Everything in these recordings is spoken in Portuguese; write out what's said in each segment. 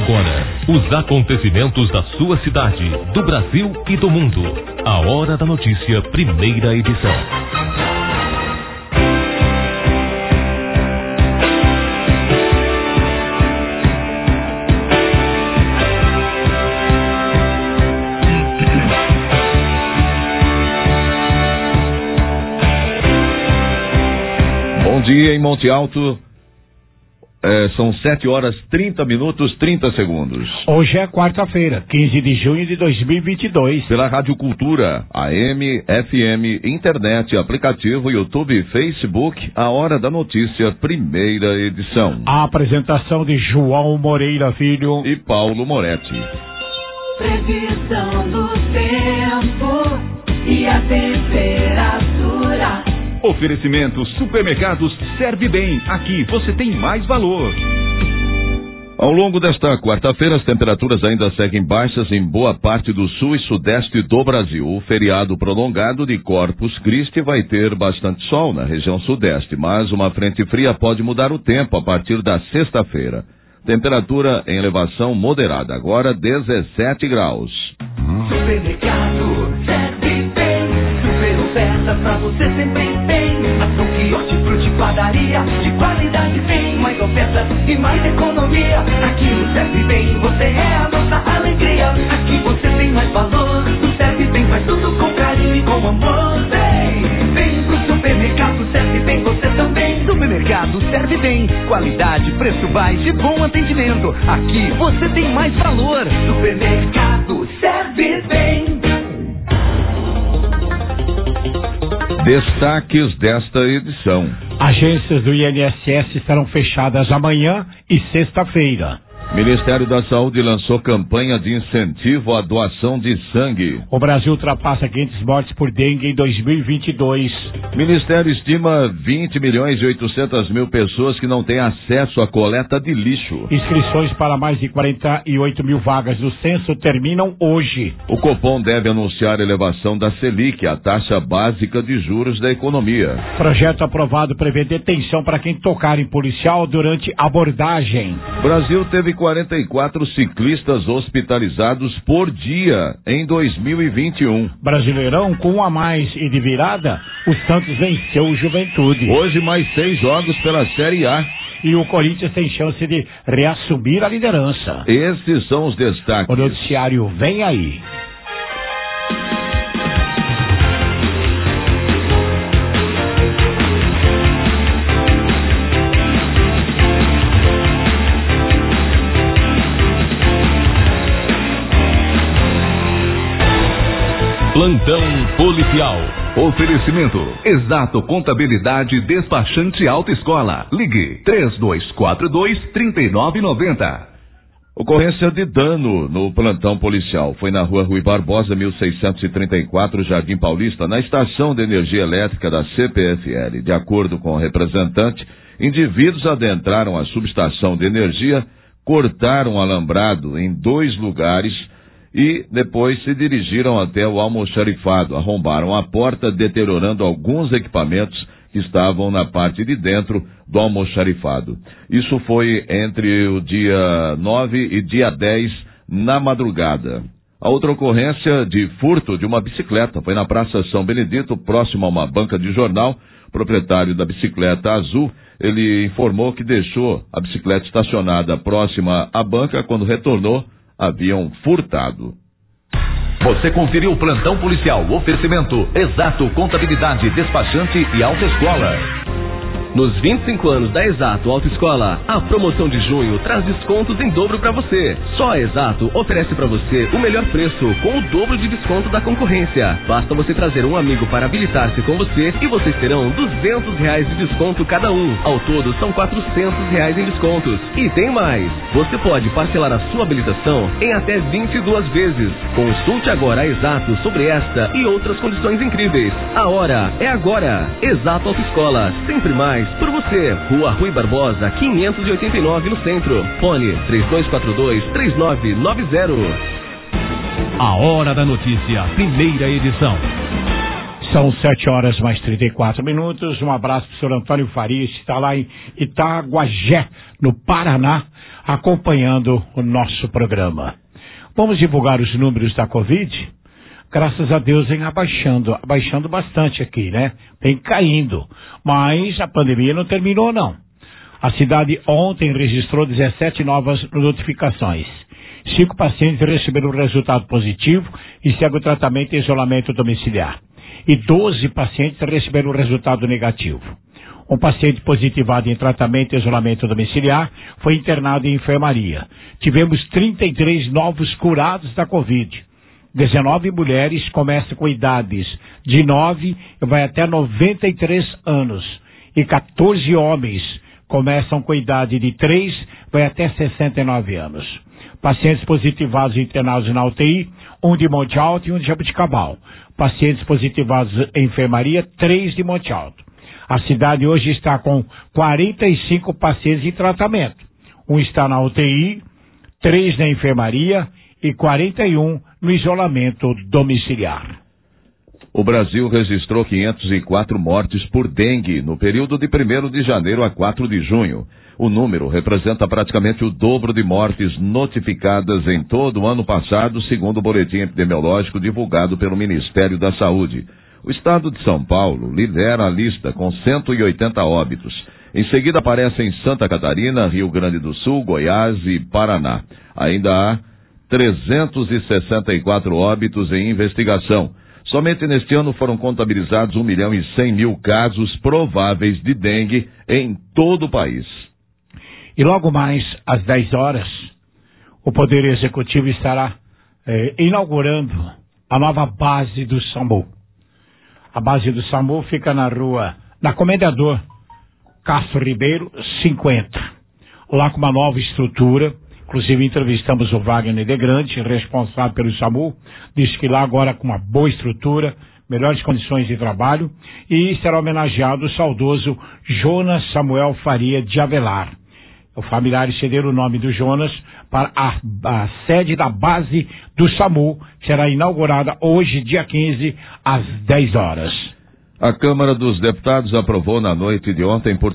Agora, os acontecimentos da sua cidade, do Brasil e do mundo. A Hora da Notícia, primeira edição. Bom dia em Monte Alto. São 7 horas 30 minutos 30 segundos. Hoje é quarta-feira, 15 de junho de 2022. Pela Rádio Cultura, AM, FM, internet, aplicativo, YouTube, Facebook, a Hora da Notícia, primeira edição. A apresentação de João Moreira Filho e Paulo Moretti. Previsão do tempo e a temperatura. Oferecimento Supermercados Serve Bem. Aqui você tem mais valor. Ao longo desta quarta-feira, as temperaturas ainda seguem baixas em boa parte do sul e sudeste do Brasil. O feriado prolongado de Corpus Christi vai ter bastante sol na região sudeste, mas uma frente fria pode mudar o tempo a partir da sexta-feira. Temperatura em elevação moderada, agora 17 graus. Supermercado Serve Bem. Super oferta pra você sempre tem. Ação, quiosque, fruta e padaria, de qualidade vem. Mais ofertas e mais economia. Aqui no Serve Bem, você é a nossa alegria. Aqui você tem mais valor. No Serve Bem faz tudo com carinho e com amor. Vem pro supermercado Serve Bem, você também. Supermercado Serve Bem. Qualidade, preço baixo e bom atendimento. Aqui você tem mais valor. Supermercado Serve Bem. Destaques desta edição. Agências do INSS estarão fechadas amanhã e sexta-feira. Ministério da Saúde lançou campanha de incentivo à doação de sangue. O Brasil ultrapassa 500 mortes por dengue em 2022. Ministério estima 20.800.000 pessoas que não têm acesso à coleta de lixo. Inscrições para mais de 48 mil vagas do censo terminam hoje. O Copom deve anunciar elevação da Selic, a taxa básica de juros da economia. Projeto aprovado prevê detenção para quem tocar em policial durante abordagem. Brasil teve 44 ciclistas hospitalizados por dia em 2021. Brasileirão com um a mais e de virada, o Santos venceu o Juventude. Hoje mais 6 jogos pela Série A. E o Corinthians tem chance de reassumir a liderança. Esses são os destaques. O noticiário vem aí. Plantão policial. Oferecimento Exato Contabilidade Despachante Autoescola. Ligue 3242-3990. Ocorrência de dano no plantão policial. Foi na rua Rui Barbosa, 1634, Jardim Paulista, na estação de energia elétrica da CPFL. De acordo com o representante, indivíduos adentraram a subestação de energia, cortaram o alambrado em 2 lugares e depois se dirigiram até o almoxarifado, arrombaram a porta, deteriorando alguns equipamentos que estavam na parte de dentro do almoxarifado. Isso foi entre o dia 9 e dia 10, na madrugada. A outra ocorrência de furto de uma bicicleta foi na Praça São Benedito, próximo a uma banca de jornal. O proprietário da bicicleta azul, ele informou que deixou a bicicleta estacionada próxima à banca. Quando retornou, haviam furtado. Você conferiu o Plantão Policial. Oferecimento Exato Contabilidade Despachante e Autoescola. Nos 25 anos da Exato Autoescola, a promoção de junho traz descontos em dobro para você. Só a Exato oferece para você o melhor preço com o dobro de desconto da concorrência. Basta você trazer um amigo para habilitar-se com você e vocês terão R$200 de desconto cada um. Ao todo são R$400 em descontos. E tem mais! Você pode parcelar a sua habilitação em até 22 vezes. Consulte agora a Exato sobre esta e outras condições incríveis. A hora é agora. Exato Autoescola, sempre mais por você. Rua Rui Barbosa, 589 no centro. Fone 3242-3990. A Hora da Notícia, primeira edição. São 7h mais 34. Um abraço para o senhor Antônio Farias, que está lá em Itaguajé, no Paraná, acompanhando o nosso programa. Vamos divulgar os números da Covid? Graças a Deus vem abaixando bastante aqui, né? Vem caindo, mas a pandemia não terminou, não. A cidade ontem registrou 17 novas notificações. 5 pacientes receberam resultado positivo e segue o tratamento em isolamento domiciliar. E 12 pacientes receberam resultado negativo. Um paciente positivado em tratamento e isolamento domiciliar foi internado em enfermaria. Tivemos 33 novos curados da Covid. 19 mulheres começam com idades de 9 e vai até 93 anos. E 14 homens começam com idade de 3 vai até 69 anos. Pacientes positivados internados na UTI, um de Monte Alto e um de Jabuticabal. Pacientes positivados em enfermaria, 3 de Monte Alto. A cidade hoje está com 45 pacientes em tratamento. Um está na UTI, 3 na enfermaria e 41 no isolamento domiciliar. O Brasil registrou 504 mortes por dengue no período de 1º de janeiro a 4 de junho. O número representa praticamente o dobro de mortes notificadas em todo o ano passado, segundo o boletim epidemiológico divulgado pelo Ministério da Saúde. O estado de São Paulo lidera a lista com 180 óbitos. Em seguida aparecem Santa Catarina, Rio Grande do Sul, Goiás e Paraná. Ainda há 364 óbitos em investigação. Somente neste ano foram contabilizados 1.100.000 casos prováveis de dengue em todo o país. E logo mais às 10 horas, o Poder Executivo estará inaugurando a nova base do SAMU. A base do SAMU fica na Comendador Castro Ribeiro, 50. Lá com uma nova estrutura. Inclusive entrevistamos o Wagner de Grande, responsável pelo SAMU, disse que lá agora com uma boa estrutura, melhores condições de trabalho, e será homenageado o saudoso Jonas Samuel Faria de Avelar. Os familiares cederam o nome do Jonas para a sede da base do SAMU, que será inaugurada hoje, dia 15, às 10 horas. A Câmara dos Deputados aprovou na noite de ontem, por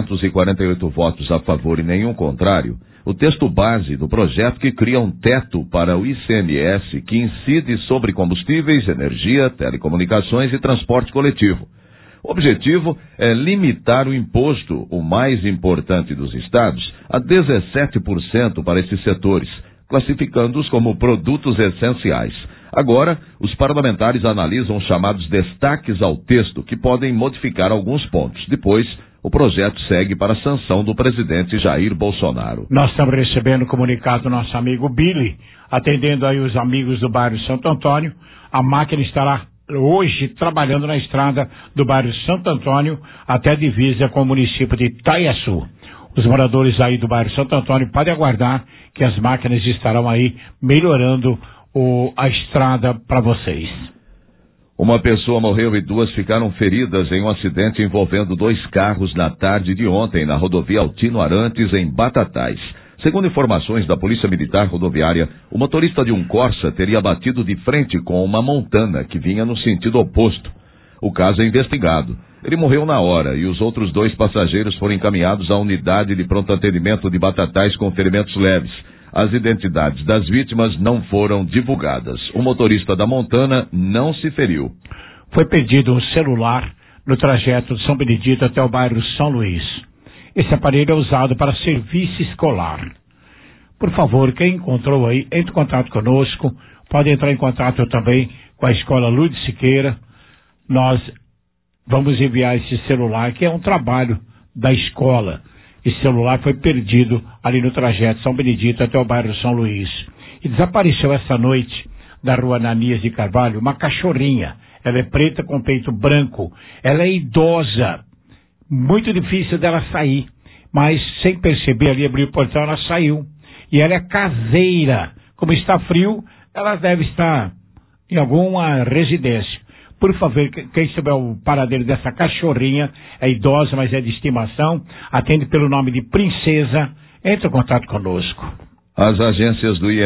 348 votos a favor e nenhum contrário, o texto base do projeto que cria um teto para o ICMS que incide sobre combustíveis, energia, telecomunicações e transporte coletivo. O objetivo é limitar o imposto, o mais importante dos estados, a 17% para esses setores, classificando-os como produtos essenciais. Agora, os parlamentares analisam os chamados destaques ao texto, que podem modificar alguns pontos. Depois, o projeto segue para a sanção do presidente Jair Bolsonaro. Nós estamos recebendo o comunicado do nosso amigo Billy, atendendo aí os amigos do bairro Santo Antônio. A máquina estará hoje trabalhando na estrada do bairro Santo Antônio até a divisa com o município de Itaiaçu. Os moradores aí do bairro Santo Antônio podem aguardar que as máquinas estarão aí melhorando a estrada para vocês. Uma pessoa morreu e 2 ficaram feridas em um acidente envolvendo 2 carros na tarde de ontem na rodovia Altino Arantes, em Batatais. Segundo informações da Polícia Militar Rodoviária, o motorista de um Corsa teria batido de frente com uma Montana que vinha no sentido oposto. O caso é investigado. Ele morreu na hora e os outros 2 passageiros foram encaminhados à unidade de pronto atendimento de Batatais com ferimentos leves. As identidades das vítimas não foram divulgadas. O motorista da Montana não se feriu. Foi perdido um celular no trajeto de São Benedito até o bairro São Luís. Esse aparelho é usado para serviço escolar. Por favor, quem encontrou aí, entre em contato conosco. Pode entrar em contato também com a Escola Luiz Siqueira. Nós vamos enviar esse celular, que é um trabalho da escola. Esse celular foi perdido ali no trajeto São Benedito até o bairro São Luís. E desapareceu essa noite da rua Ananias de Carvalho uma cachorrinha. Ela é preta com peito branco. Ela é idosa. Muito difícil dela sair. Mas sem perceber ali, abriu o portão, ela saiu. E ela é caseira. Como está frio, ela deve estar em alguma residência. Por favor, quem souber o paradeiro dessa cachorrinha, é idosa, mas é de estimação, atende pelo nome de Princesa, entre em contato conosco. As agências do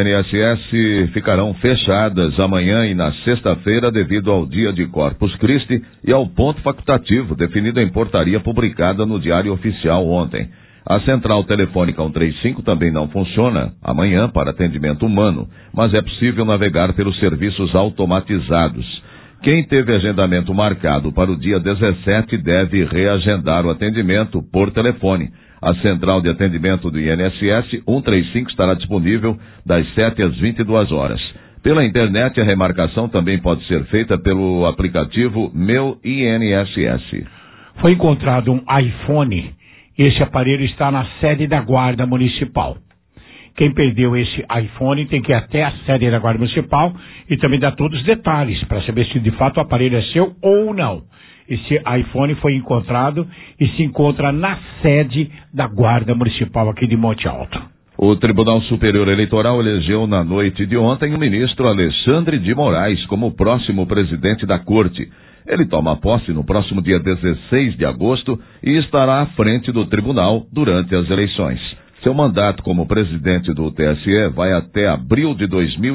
INSS ficarão fechadas amanhã e na sexta-feira devido ao dia de Corpus Christi e ao ponto facultativo definido em portaria publicada no Diário Oficial ontem. A central telefônica 135 também não funciona amanhã para atendimento humano, mas é possível navegar pelos serviços automatizados. Quem teve agendamento marcado para o dia 17 deve reagendar o atendimento por telefone. A central de atendimento do INSS 135 estará disponível das 7 às 22 horas. Pela internet, a remarcação também pode ser feita pelo aplicativo Meu INSS. Foi encontrado um iPhone. Esse aparelho está na sede da Guarda Municipal. Quem perdeu esse iPhone tem que ir até a sede da Guarda Municipal e também dar todos os detalhes para saber se de fato o aparelho é seu ou não. Esse iPhone foi encontrado e se encontra na sede da Guarda Municipal aqui de Monte Alto. O Tribunal Superior Eleitoral elegeu na noite de ontem o ministro Alexandre de Moraes como próximo presidente da Corte. Ele toma posse no próximo dia 16 de agosto e estará à frente do tribunal durante as eleições. Seu mandato como presidente do TSE vai até abril de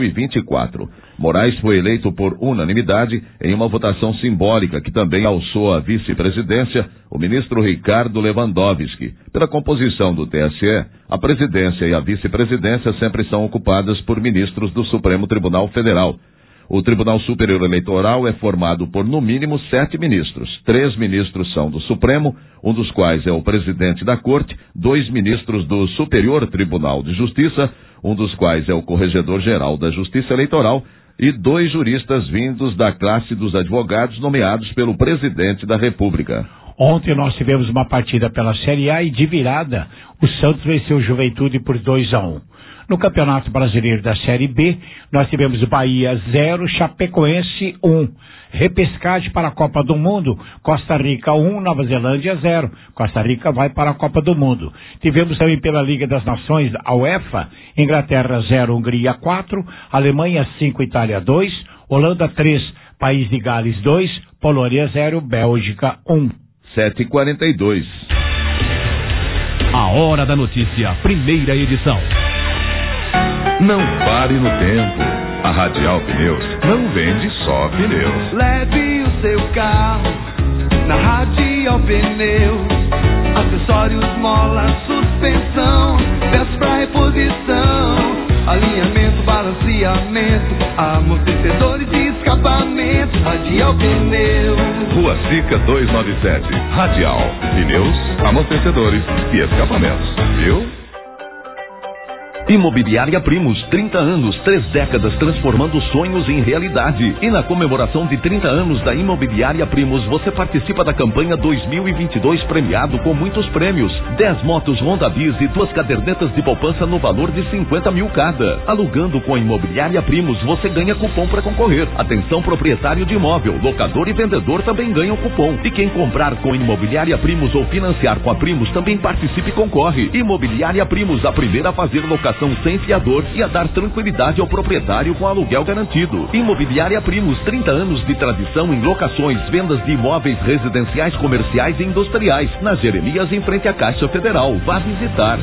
2024. Moraes foi eleito por unanimidade em uma votação simbólica que também alçou a vice-presidência, o ministro Ricardo Lewandowski. Pela composição do TSE, a presidência e a vice-presidência sempre são ocupadas por ministros do Supremo Tribunal Federal. O Tribunal Superior Eleitoral é formado por, no mínimo, 7 ministros. 3 ministros são do Supremo, um dos quais é o presidente da Corte, 2 ministros do Superior Tribunal de Justiça, um dos quais é o Corregedor-Geral da Justiça Eleitoral, e 2 juristas vindos da classe dos advogados nomeados pelo presidente da República. Ontem nós tivemos uma partida pela Série A e de virada, o Santos venceu o Juventude por 2-1. No Campeonato Brasileiro da Série B, nós tivemos Bahia 0, Chapecoense 1. Repescagem para a Copa do Mundo, Costa Rica 1, Nova Zelândia 0. Costa Rica vai para a Copa do Mundo. Tivemos também pela Liga das Nações, a UEFA, Inglaterra 0, Hungria 4, Alemanha 5, Itália 2, Holanda 3, País de Gales 2, Polônia 0, Bélgica 1. 7h42. A Hora da Notícia, primeira edição. Não pare no tempo. A Radial Pneus não vende só pneus. Leve o seu carro na Radial Pneus. Acessórios, mola, suspensão, peças pra reposição, alinhamento, balanceamento, amortecedores e escapamento. Radial Pneus. Rua Sica 297. Radial Pneus, amortecedores e escapamentos. Viu? Imobiliária Primos, 30 anos, 3 décadas transformando sonhos em realidade. E na comemoração de 30 anos da Imobiliária Primos, você participa da campanha 2022 premiado com muitos prêmios. 10 motos Honda Bis e 2 cadernetas de poupança no valor de 50 mil cada. Alugando com a Imobiliária Primos, você ganha cupom para concorrer. Atenção proprietário de imóvel, locador e vendedor também ganham cupom. E quem comprar com Imobiliária Primos ou financiar com a Primos também participe e concorre. Imobiliária Primos, a primeira a fazer locação sem fiador e a dar tranquilidade ao proprietário com aluguel garantido. Imobiliária Primos, 30 anos de tradição em locações, vendas de imóveis residenciais, comerciais e industriais. Na Jeremias, em frente à Caixa Federal. Vá visitar.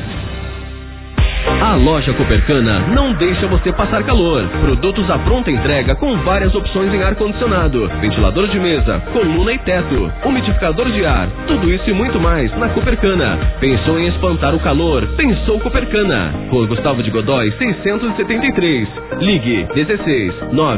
A loja Copercana não deixa você passar calor. Produtos à pronta entrega com várias opções em ar-condicionado, ventilador de mesa, coluna e teto, umidificador de ar, tudo isso e muito mais na Copercana. Pensou em espantar o calor? Pensou Copercana. Rua Gustavo de Godói, 673. Ligue 16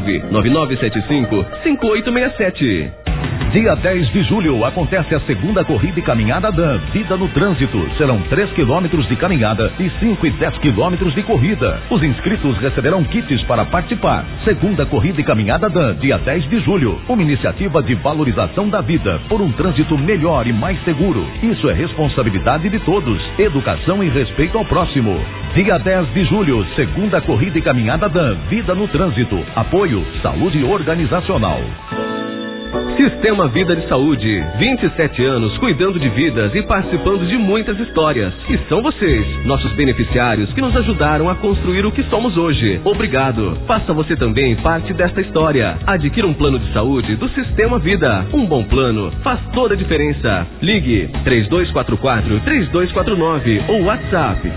99975 5867. Dia 10 de julho acontece a segunda corrida e caminhada da Vida no Trânsito. Serão 3 quilômetros de caminhada e 5 e 10 quilômetros de corrida. Os inscritos receberão kits para participar. Segunda corrida e caminhada da dia 10 de julho. Uma iniciativa de valorização da vida por um trânsito melhor e mais seguro. Isso é responsabilidade de todos. Educação e respeito ao próximo. Dia 10 de julho, segunda corrida e caminhada da Vida no Trânsito. Apoio Saúde Organizacional. Sistema Vida de Saúde, 27 anos cuidando de vidas e participando de muitas histórias. E são vocês, nossos beneficiários, que nos ajudaram a construir o que somos hoje. Obrigado. Faça você também parte desta história. Adquira um plano de saúde do Sistema Vida. Um bom plano faz toda a diferença. Ligue 3244-3249 ou WhatsApp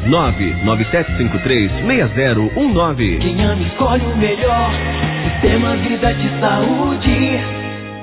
99753-6019. Quem ama escolhe o melhor. Sistema Vida de Saúde.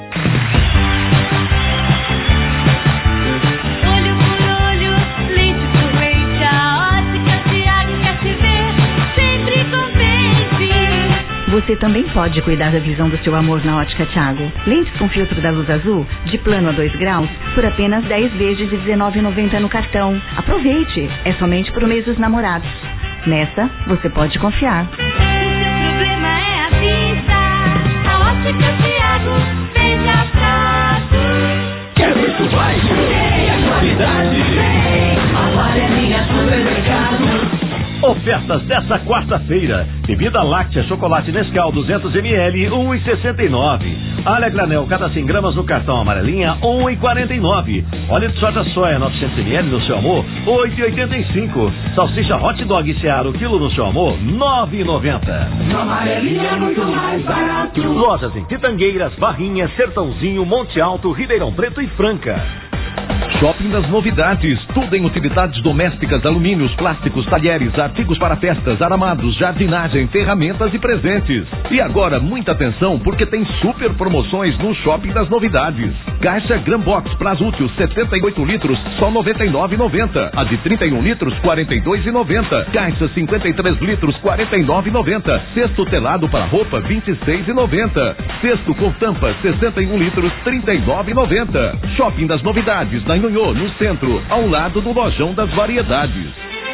Olho por olho, lente por lente, a ótica Thiago quer te ver sempre contente. Você também pode cuidar da visão do seu amor na Ótica Thiago. Lentes com filtro da luz azul, de plano a 2 graus, por apenas 10 vezes de R$19,90 no cartão. Aproveite! É somente pro mês dos namorados. Nessa, você pode confiar. O seu problema é a vista. A Ótica Thiago vem pra prazo. Quer ver que vai? Tem a qualidade. Amarelinha Supermercado. Ofertas dessa quarta-feira. Bebida láctea chocolate Nescau 200ml, 1,69. Alha granel cada 100 gramas no cartão amarelinha, 1,49. Óleo de soja 900ml no seu amor, 8,85. Salsicha hot dog Seara, o quilo no seu amor, 9,90. Na amarelinha é muito mais barato. Lojas em Pitangueiras, Barrinha, Sertãozinho, Monte Alto, Ribeirão Preto e Franca. Shopping das Novidades, tudo em utilidades domésticas, alumínios, plásticos, talheres, artigos para festas, aramados, jardinagem, ferramentas e presentes. E agora, muita atenção, porque tem super promoções no Shopping das Novidades. Caixa Grambox Plasútil 78 litros, só R$ 99,90. A de 31 litros, R$ 42,90. Caixa 53 litros, R$ 49,90. Cesto telado para roupa, R$ 26,90. Cesto com tampa, 61 litros, R$ 39,90. Shopping das Novidades, na Inhonhô, no centro, ao lado do Lojão das Variedades.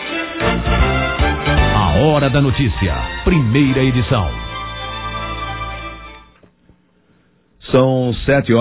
A Hora da Notícia, primeira edição. São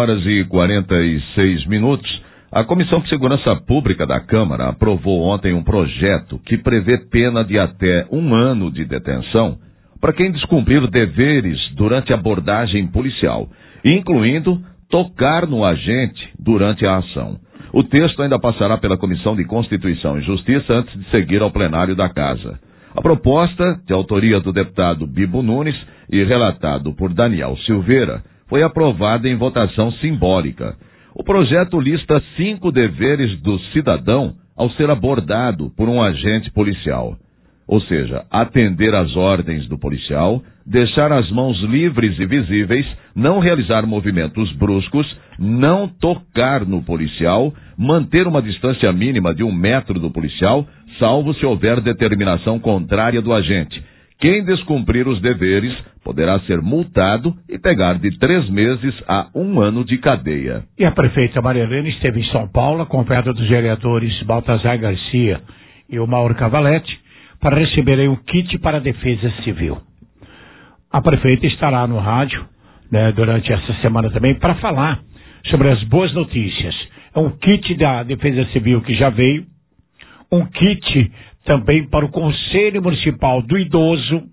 7h46. A Comissão de Segurança Pública da Câmara aprovou ontem um projeto que prevê pena de até 1 ano de detenção para quem descumprir deveres durante a abordagem policial, incluindo tocar no agente durante a ação. O texto ainda passará pela Comissão de Constituição e Justiça antes de seguir ao plenário da Casa. A proposta, de autoria do deputado Bibo Nunes e relatado por Daniel Silveira, foi aprovada em votação simbólica. O projeto lista 5 deveres do cidadão ao ser abordado por um agente policial. Ou seja, atender às ordens do policial, deixar as mãos livres e visíveis, não realizar movimentos bruscos, não tocar no policial, manter uma distância mínima de 1 metro do policial, salvo se houver determinação contrária do agente. Quem descumprir os deveres poderá ser multado e pegar de 3 meses a 1 ano de cadeia. E a prefeita Maria Helena esteve em São Paulo, acompanhada dos vereadores Baltazar Garcia e o Mauro Cavalete, para receberem um kit para a Defesa Civil. A prefeita estará no rádio, durante essa semana também, para falar sobre as boas notícias. É um kit da Defesa Civil que já veio, um kit também para o Conselho Municipal do Idoso.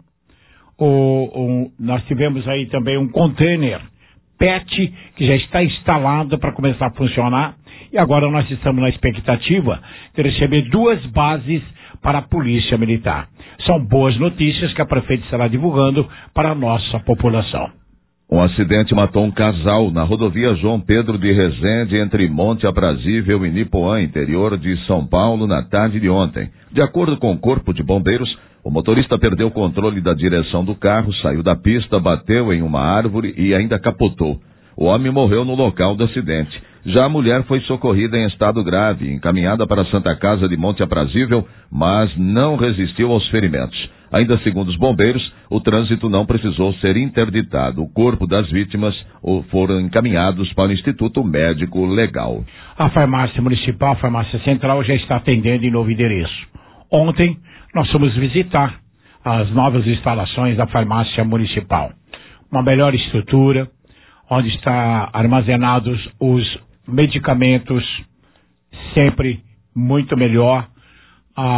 Nós tivemos aí também um container PET que já está instalado para começar a funcionar. E agora nós estamos na expectativa de receber 2 bases para a Polícia Militar. São boas notícias que a prefeita estará divulgando para a nossa população. Um acidente matou um casal na rodovia João Pedro de Resende, entre Monte Aprazível e Nipoã, interior de São Paulo, na tarde de ontem. De acordo com o Corpo de Bombeiros, o motorista perdeu o controle da direção do carro, saiu da pista, bateu em uma árvore e ainda capotou. O homem morreu no local do acidente. Já a mulher foi socorrida em estado grave, encaminhada para a Santa Casa de Monte Aprazível, mas não resistiu aos ferimentos. Ainda segundo os bombeiros, o trânsito não precisou ser interditado. O corpo das vítimas foram encaminhados para o Instituto Médico Legal. A farmácia municipal, a farmácia central, já está atendendo em novo endereço. Ontem, nós fomos visitar as novas instalações da farmácia municipal. Uma melhor estrutura, onde está armazenados os medicamentos, sempre muito melhor.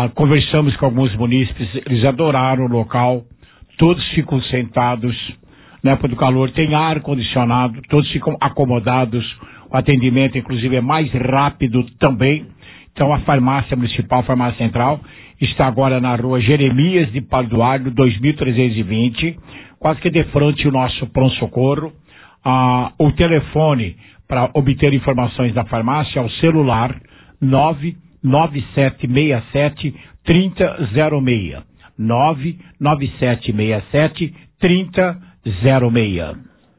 Conversamos com alguns munícipes, eles adoraram o local, todos ficam sentados na época do calor tem ar-condicionado, todos ficam acomodados, o atendimento inclusive é mais rápido também. Então a farmácia municipal, farmácia central, está agora na rua Jeremias de Parduardo, 2320, quase que de frente ao nosso pronto-socorro. O telefone para obter informações da farmácia é o celular 99767-3006. 99767-3006.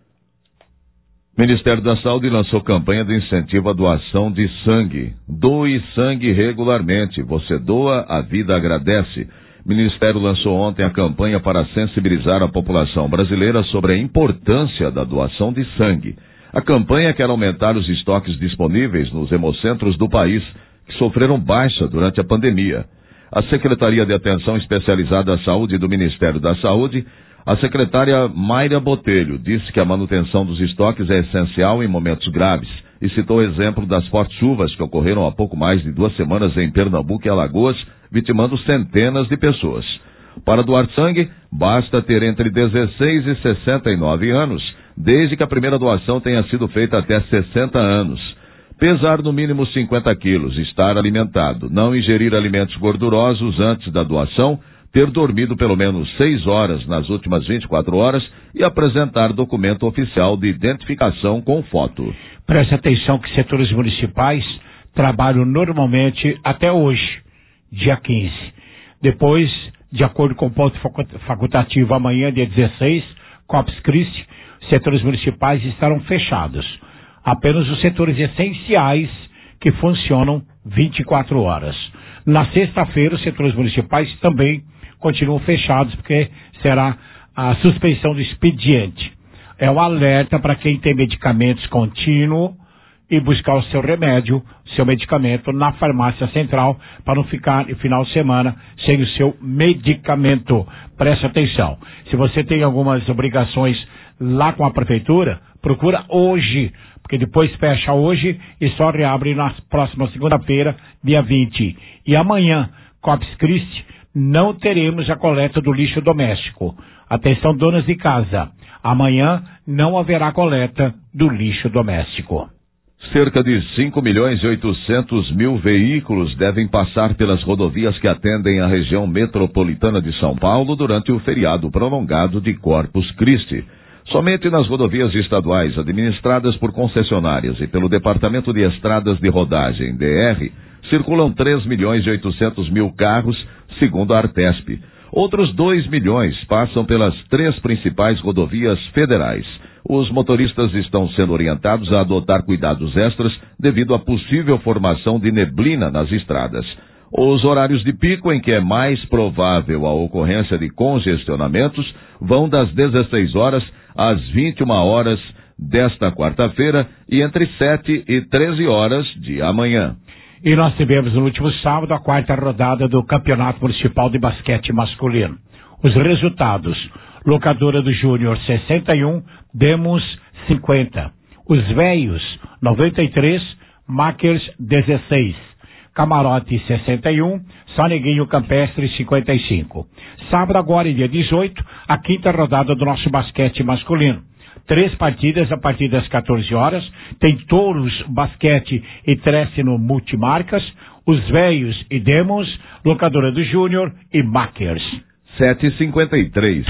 Ministério da Saúde lançou campanha de incentivo à doação de sangue. Doe sangue regularmente. Você doa, a vida agradece. O Ministério lançou ontem a campanha para sensibilizar a população brasileira sobre a importância da doação de sangue. A campanha quer aumentar os estoques disponíveis nos hemocentros do país, que sofreram baixa durante a pandemia. A Secretaria de Atenção Especializada à Saúde do Ministério da Saúde, a secretária Mayra Botelho, disse que a manutenção dos estoques é essencial em momentos graves e citou o exemplo das fortes chuvas que ocorreram há pouco mais de 2 semanas em Pernambuco e Alagoas, vitimando centenas de pessoas. Para doar sangue, basta ter entre 16 e 69 anos, desde que a primeira doação tenha sido feita até 60 anos. Pesar no mínimo 50 quilos, estar alimentado, não ingerir alimentos gordurosos antes da doação, ter dormido pelo menos 6 horas nas últimas 24 horas e apresentar documento oficial de identificação com foto. Preste atenção que setores municipais trabalham normalmente até hoje, dia 15. Depois, de acordo com o ponto facultativo, amanhã, dia 16, Corpus Christi, setores municipais estarão fechados. Apenas os setores essenciais que funcionam 24 horas. Na sexta-feira, os setores municipais também continuam fechados, porque será a suspensão do expediente. É um alerta para quem tem medicamentos contínuos e buscar o seu remédio, seu medicamento na farmácia central, para não ficar no final de semana sem o seu medicamento. Preste atenção. Se você tem algumas obrigações lá com a prefeitura, procura hoje, porque depois fecha hoje e só reabre na próxima segunda-feira, dia 20. E amanhã, Corpus Christi, não teremos a coleta do lixo doméstico. Atenção, donas de casa, amanhã não haverá coleta do lixo doméstico. Cerca de 5.800.000 veículos devem passar pelas rodovias que atendem a região metropolitana de São Paulo durante o feriado prolongado de Corpus Christi. Somente nas rodovias estaduais administradas por concessionárias e pelo Departamento de Estradas de Rodagem, DR, circulam 3.800.000 carros, segundo a Artesp. Outros 2 milhões passam pelas 3 principais rodovias federais. Os motoristas estão sendo orientados a adotar cuidados extras devido à possível formação de neblina nas estradas. Os horários de pico em que é mais provável a ocorrência de congestionamentos vão das 16 horas às 21 horas desta quarta-feira e entre 7 e 13 horas de amanhã. E nós tivemos no último sábado a 4ª rodada do Campeonato Municipal de Basquete Masculino. Os resultados: Locadora do Júnior 61, Demos 50. Os Velhos 93, Makers 16. Camarote 61, Soneguinho Campestre 55. Sábado agora, dia 18, a 5ª rodada do nosso basquete masculino. 3 partidas a partir das 14 horas. Tem Touros, Basquete e Trece no Multimarcas, Os Velhos e Demos, Locadora do Júnior e Makers. 7h53.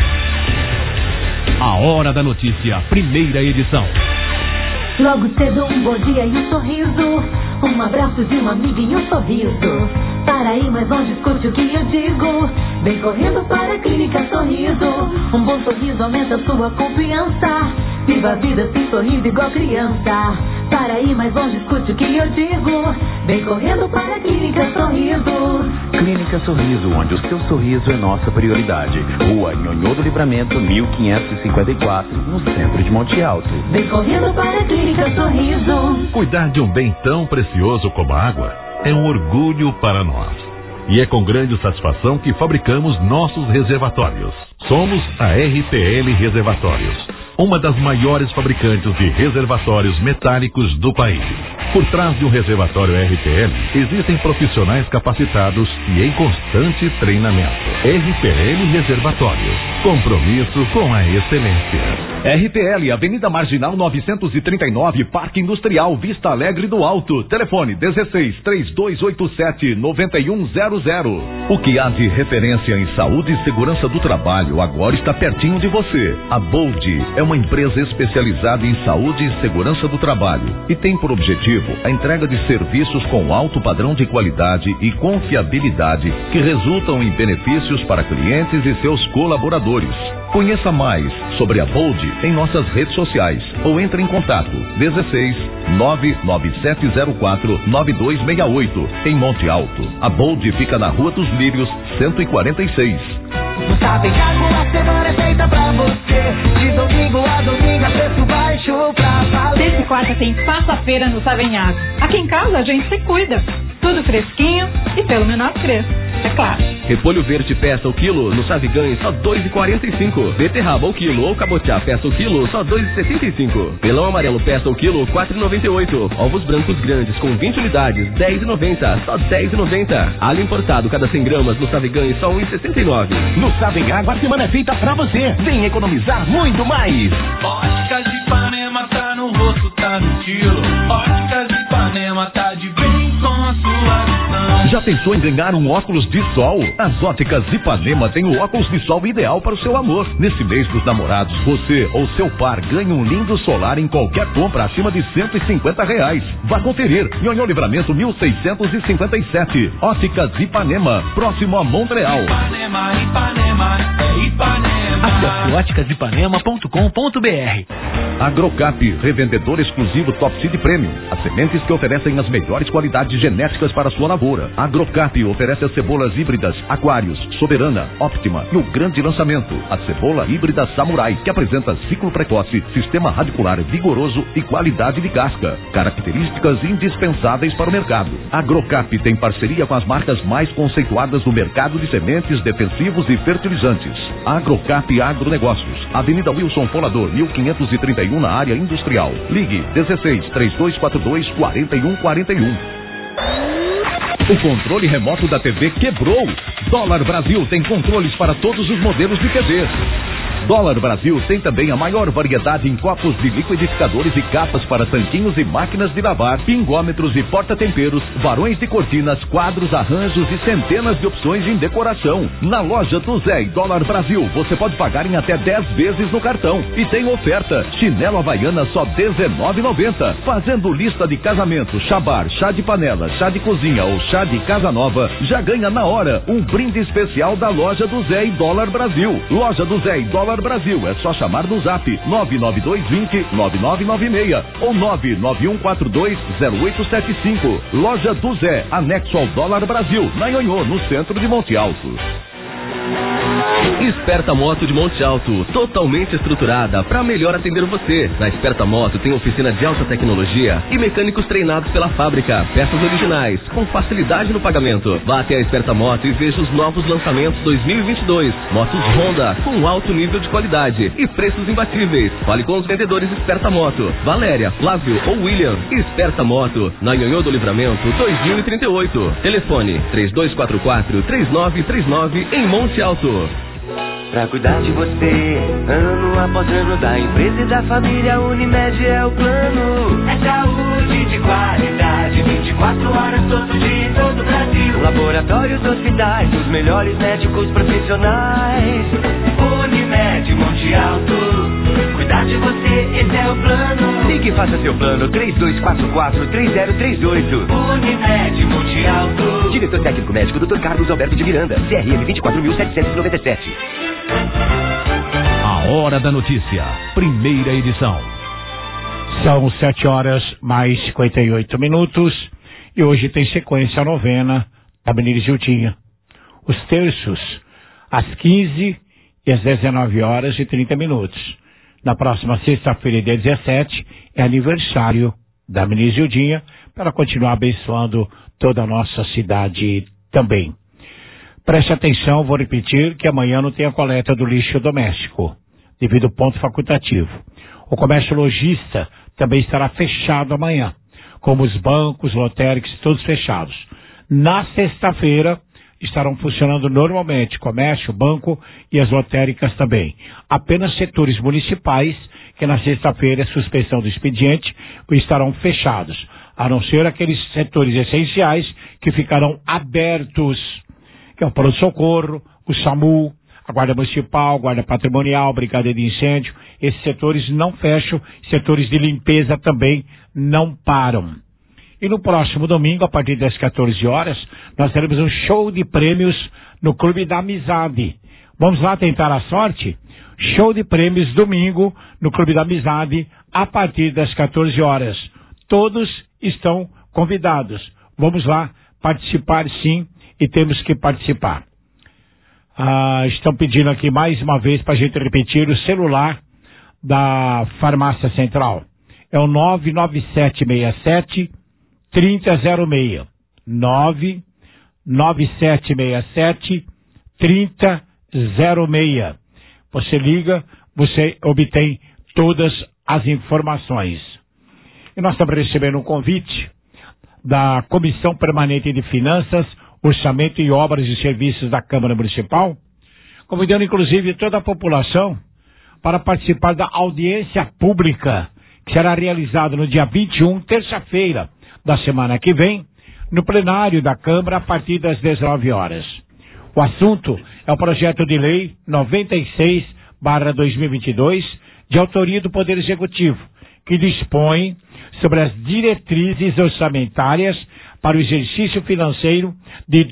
A Hora da Notícia, primeira edição. Logo cedo um bom dia e um sorriso, um abraço de uma amiga e um sorriso. Para aí, mas não discute o que eu digo. Vem correndo para a Clínica Sorriso. Um bom sorriso aumenta sua confiança. Viva a vida sem sorriso igual criança. Para aí, mas não discute o que eu digo. Vem correndo para a Clínica Sorriso. Clínica Sorriso, onde o seu sorriso é nossa prioridade. Rua Nhonhô do Livramento, 1554, no centro de Monte Alto. Vem correndo para a Clínica Sorriso. Cuidar de um bem tão precioso como a água é um orgulho para nós. E é com grande satisfação que fabricamos nossos reservatórios. Somos a RTL Reservatórios, uma das maiores fabricantes de reservatórios metálicos do país. Por trás de um reservatório RPL, existem profissionais capacitados e em constante treinamento. RPL Reservatório. Compromisso com a excelência. RPL, Avenida Marginal 939, Parque Industrial, Vista Alegre do Alto. Telefone 16-3287-9100. O que há de referência em saúde e segurança do trabalho agora está pertinho de você. A Bold é uma empresa especializada em saúde e segurança do trabalho e tem por objetivo a entrega de serviços com alto padrão de qualidade e confiabilidade que resultam em benefícios para clientes e seus colaboradores. Conheça mais sobre a Bold em nossas redes sociais ou entre em contato 16-99704-9268 em Monte Alto. A Bold fica na Rua dos Lírios, 146. No Savenhago a semana é feita pra você. De domingo a domingo a preço baixo pra valer. Terça e quarta tem passa-feira no Savenhago. Aqui em casa a gente se cuida. Tudo fresquinho e pelo menor preço, é claro. Repolho verde peça o quilo no Savigães só R$2,45. Beterraba o quilo ou cabotiá peça o quilo só R$2,75. Pelão amarelo peça o quilo R$4,98. Ovos brancos grandes com 20 unidades R$10,90, só R$10,90. Alho importado cada 100 gramas no Savigães só R$1,69. No Savenhago a semana é feita pra você. Vem economizar muito mais. Óticas de Ipanema tá no rosto, tá no estilo. Óticas de Ipanema tá de bem com a sua visão. Já pensou em ganhar um óculos de sol? As Óticas Ipanema têm o óculos de sol ideal para o seu amor. Nesse mês dos namorados, você ou seu par ganha um lindo solar em qualquer compra acima de R$150. Vá conferir. Nhonhô Livramento 1657. Óticas Ipanema, próximo a Montreal. Ipanema, Ipanema, é Ipanema. Acesse óticasipanema.com.br. Agrocap, revendedor exclusivo Top Seed Premium. As sementes que oferecem as melhores qualidades genéticas para a sua lavoura. Agrocap oferece as cebolas híbridas Aquários, Soberana, Optima e o grande lançamento, a cebola híbrida Samurai, que apresenta ciclo precoce, sistema radicular vigoroso e qualidade de casca. Características indispensáveis para o mercado. Agrocap tem parceria com as marcas mais conceituadas do mercado de sementes, defensivos e fertilizantes. Agrocap Agronegócios, Avenida Wilson Polador, 1531, na área industrial. Ligue 16-3242-4141. O controle remoto da TV quebrou. Dólar Brasil tem controles para todos os modelos de TVs. Dólar Brasil tem também a maior variedade em copos de liquidificadores e capas para tanquinhos e máquinas de lavar, pingômetros e porta-temperos, varões de cortinas, quadros, arranjos e centenas de opções em decoração. Na loja do Zé e Dólar Brasil, você pode pagar em até 10 vezes no cartão. E tem oferta, chinelo havaiana só R$19,90. Fazendo lista de casamento, chabar, chá de panela, chá de cozinha ou chá de casa nova, já ganha na hora um brinde especial da loja do Zé e Dólar Brasil. Loja do Zé e Dólar Brasil, é só chamar no zap 99220-9996 ou 99142-0875. Loja do Zé, anexo ao Dólar Brasil, na Nhonhô, no centro de Monte Alto. Esperta Moto de Monte Alto, totalmente estruturada para melhor atender você. Na Esperta Moto tem oficina de alta tecnologia e mecânicos treinados pela fábrica, peças originais, com facilidade no pagamento. Vá até a Esperta Moto e veja os novos lançamentos 2022. Motos Honda, com alto nível de qualidade e preços imbatíveis. Fale com os vendedores Esperta Moto, Valéria, Flávio ou William. Esperta Moto, na Nhonhô do Livramento 2038. Telefone 3244-3939 em Monte Alto. Pra cuidar de você, ano após ano, da empresa e da família, Unimed é o plano. É saúde de qualidade, 24 horas todo dia em todo o Brasil. Laboratórios, hospitais, os melhores médicos profissionais. Unimed Monte Alto, cuidar de você, esse é o plano. Ligue e faça seu plano, 3244-3038. Unimed Monte Alto. Diretor técnico médico, Dr. Carlos Alberto de Miranda, CRM 24.797. A Hora da Notícia, primeira edição. São 7h mais 58 e hoje tem sequência a novena da Menina Gildinha. Os terços, às 15 e às 19h30. Na próxima sexta-feira, dia 17, é aniversário da Menina Gildinha, para continuar abençoando toda a nossa cidade também. Preste atenção, vou repetir que amanhã não tem a coleta do lixo doméstico, devido ao ponto facultativo. O comércio lojista também estará fechado amanhã. como os bancos, lotéricos, todos fechados. Na sexta-feira estarão funcionando normalmente, comércio, banco e as lotéricas também. Apenas setores municipais, que na sexta-feira é suspensão do expediente, estarão fechados, a não ser aqueles setores essenciais que ficarão abertos, que é o pronto-socorro, o SAMU, a Guarda Municipal, Guarda Patrimonial, Brigada de Incêndio. Esses setores não fecham, setores de limpeza também não param. E no próximo domingo, a partir das 14 horas, nós teremos um show de prêmios no Clube da Amizade. Vamos lá tentar a sorte? Show de prêmios domingo no Clube da Amizade, a partir das 14 horas. Todos estão convidados. Vamos lá participar, sim, e temos que participar. Estão pedindo aqui mais uma vez para a gente repetir o celular da Farmácia Central. É o 99767 3006. 99767 3006. Você liga, você obtém todas as informações. E nós estamos recebendo um convite da Comissão Permanente de Finanças, Orçamento e Obras e Serviços da Câmara Municipal, convidando inclusive toda a população para participar da audiência pública, que será realizada no dia 21, terça-feira da semana que vem, no plenário da Câmara, a partir das 19 horas. O assunto é o projeto de lei 96/2022, de autoria do Poder Executivo, que dispõe sobre as diretrizes orçamentárias para o exercício financeiro de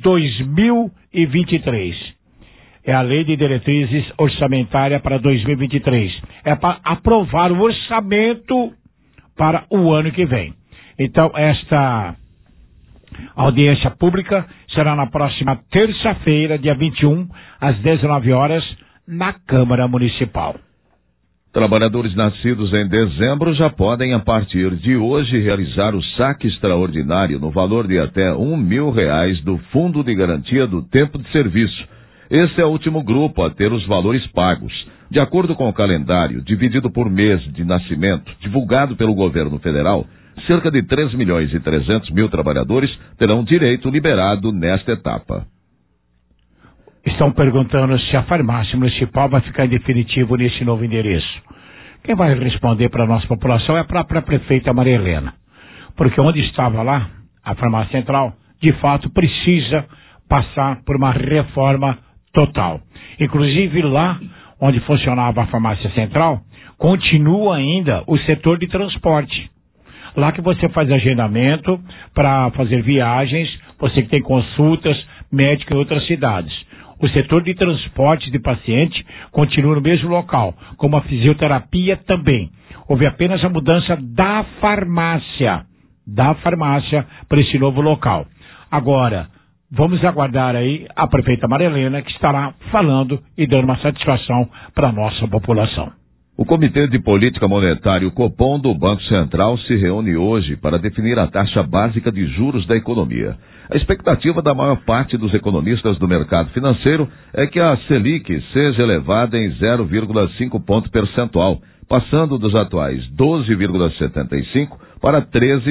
2023. É a Lei de Diretrizes Orçamentárias para 2023. É para aprovar o orçamento para o ano que vem. Então, esta audiência pública será na próxima terça-feira, dia 21, às 19 horas, na Câmara Municipal. Trabalhadores nascidos em dezembro já podem, a partir de hoje, realizar o saque extraordinário no valor de até R$1.000 do Fundo de Garantia do Tempo de Serviço. Esse é o último grupo a ter os valores pagos. De acordo com o calendário, dividido por mês de nascimento, divulgado pelo governo federal, cerca de 3.300.000 trabalhadores terão direito liberado nesta etapa. Estão perguntando se a farmácia municipal vai ficar em definitivo nesse novo endereço. Quem vai responder para a nossa população é a própria prefeita Maria Helena. Porque onde estava lá, a farmácia central, de fato precisa passar por uma reforma total. Inclusive lá onde funcionava a farmácia central, continua ainda o setor de transporte. Lá que você faz agendamento para fazer viagens, você que tem consultas médicas em outras cidades. O setor de transporte de paciente continua no mesmo local, como a fisioterapia também. Houve apenas a mudança da farmácia para esse novo local. Agora, vamos aguardar aí a prefeita Maria Helena, que estará falando e dando uma satisfação para a nossa população. O Comitê de Política Monetária, o Copom, do Banco Central, se reúne hoje para definir a taxa básica de juros da economia. A expectativa da maior parte dos economistas do mercado financeiro é que a Selic seja elevada em 0,5 ponto percentual, passando dos atuais 12,75% para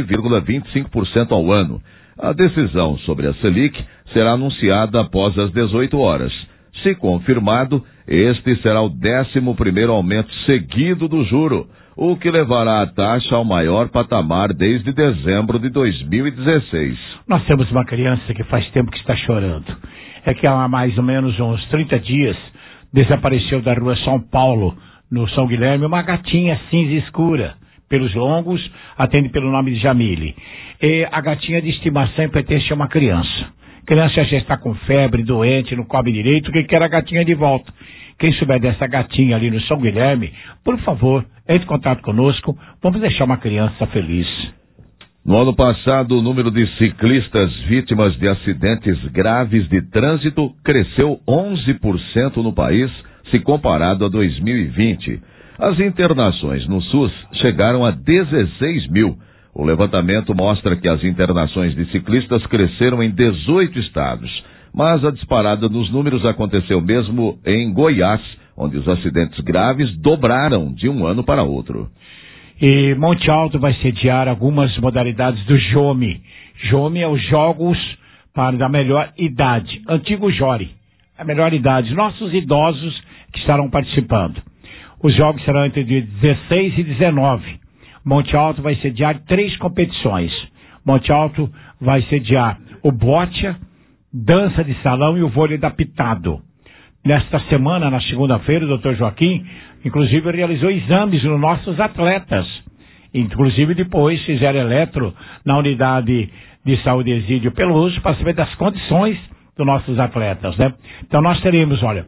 13,25% ao ano. A decisão sobre a Selic será anunciada após as 18 horas. Se confirmado, este será o 11º aumento seguido do juro, o que levará a taxa ao maior patamar desde dezembro de 2016. Nós temos uma criança que faz tempo que está chorando. É que há mais ou menos uns 30 dias desapareceu da rua São Paulo, no São Guilherme, uma gatinha cinza escura, pelos longos, atende pelo nome de Jamile. E a gatinha de estimação pertence a uma criança. A criança já está com febre, doente, não come direito, que quer a gatinha de volta. Quem souber dessa gatinha ali no São Guilherme, por favor, entre em contato conosco, vamos deixar uma criança feliz. No ano passado, o número de ciclistas vítimas de acidentes graves de trânsito cresceu 11% no país, se comparado a 2020. As internações no SUS chegaram a 16 mil. O levantamento mostra que as internações de ciclistas cresceram em 18 estados. Mas a disparada nos números aconteceu mesmo em Goiás, onde os acidentes graves dobraram de um ano para outro. E Monte Alto vai sediar algumas modalidades do JOME. JOME é os Jogos da Melhor Idade, antigo JORI, a melhor idade, nossos idosos que estarão participando. Os jogos serão entre dia 16 e 19. Monte Alto vai sediar 3 competições. Monte Alto vai sediar o bocha, dança de salão e o vôlei adaptado. Nesta semana, na segunda-feira, o Dr. Joaquim, inclusive, realizou exames nos nossos atletas. Inclusive, depois fizeram eletro na unidade de saúde Exídio Peluso para saber das condições dos nossos atletas, né? Então, nós teremos, olha,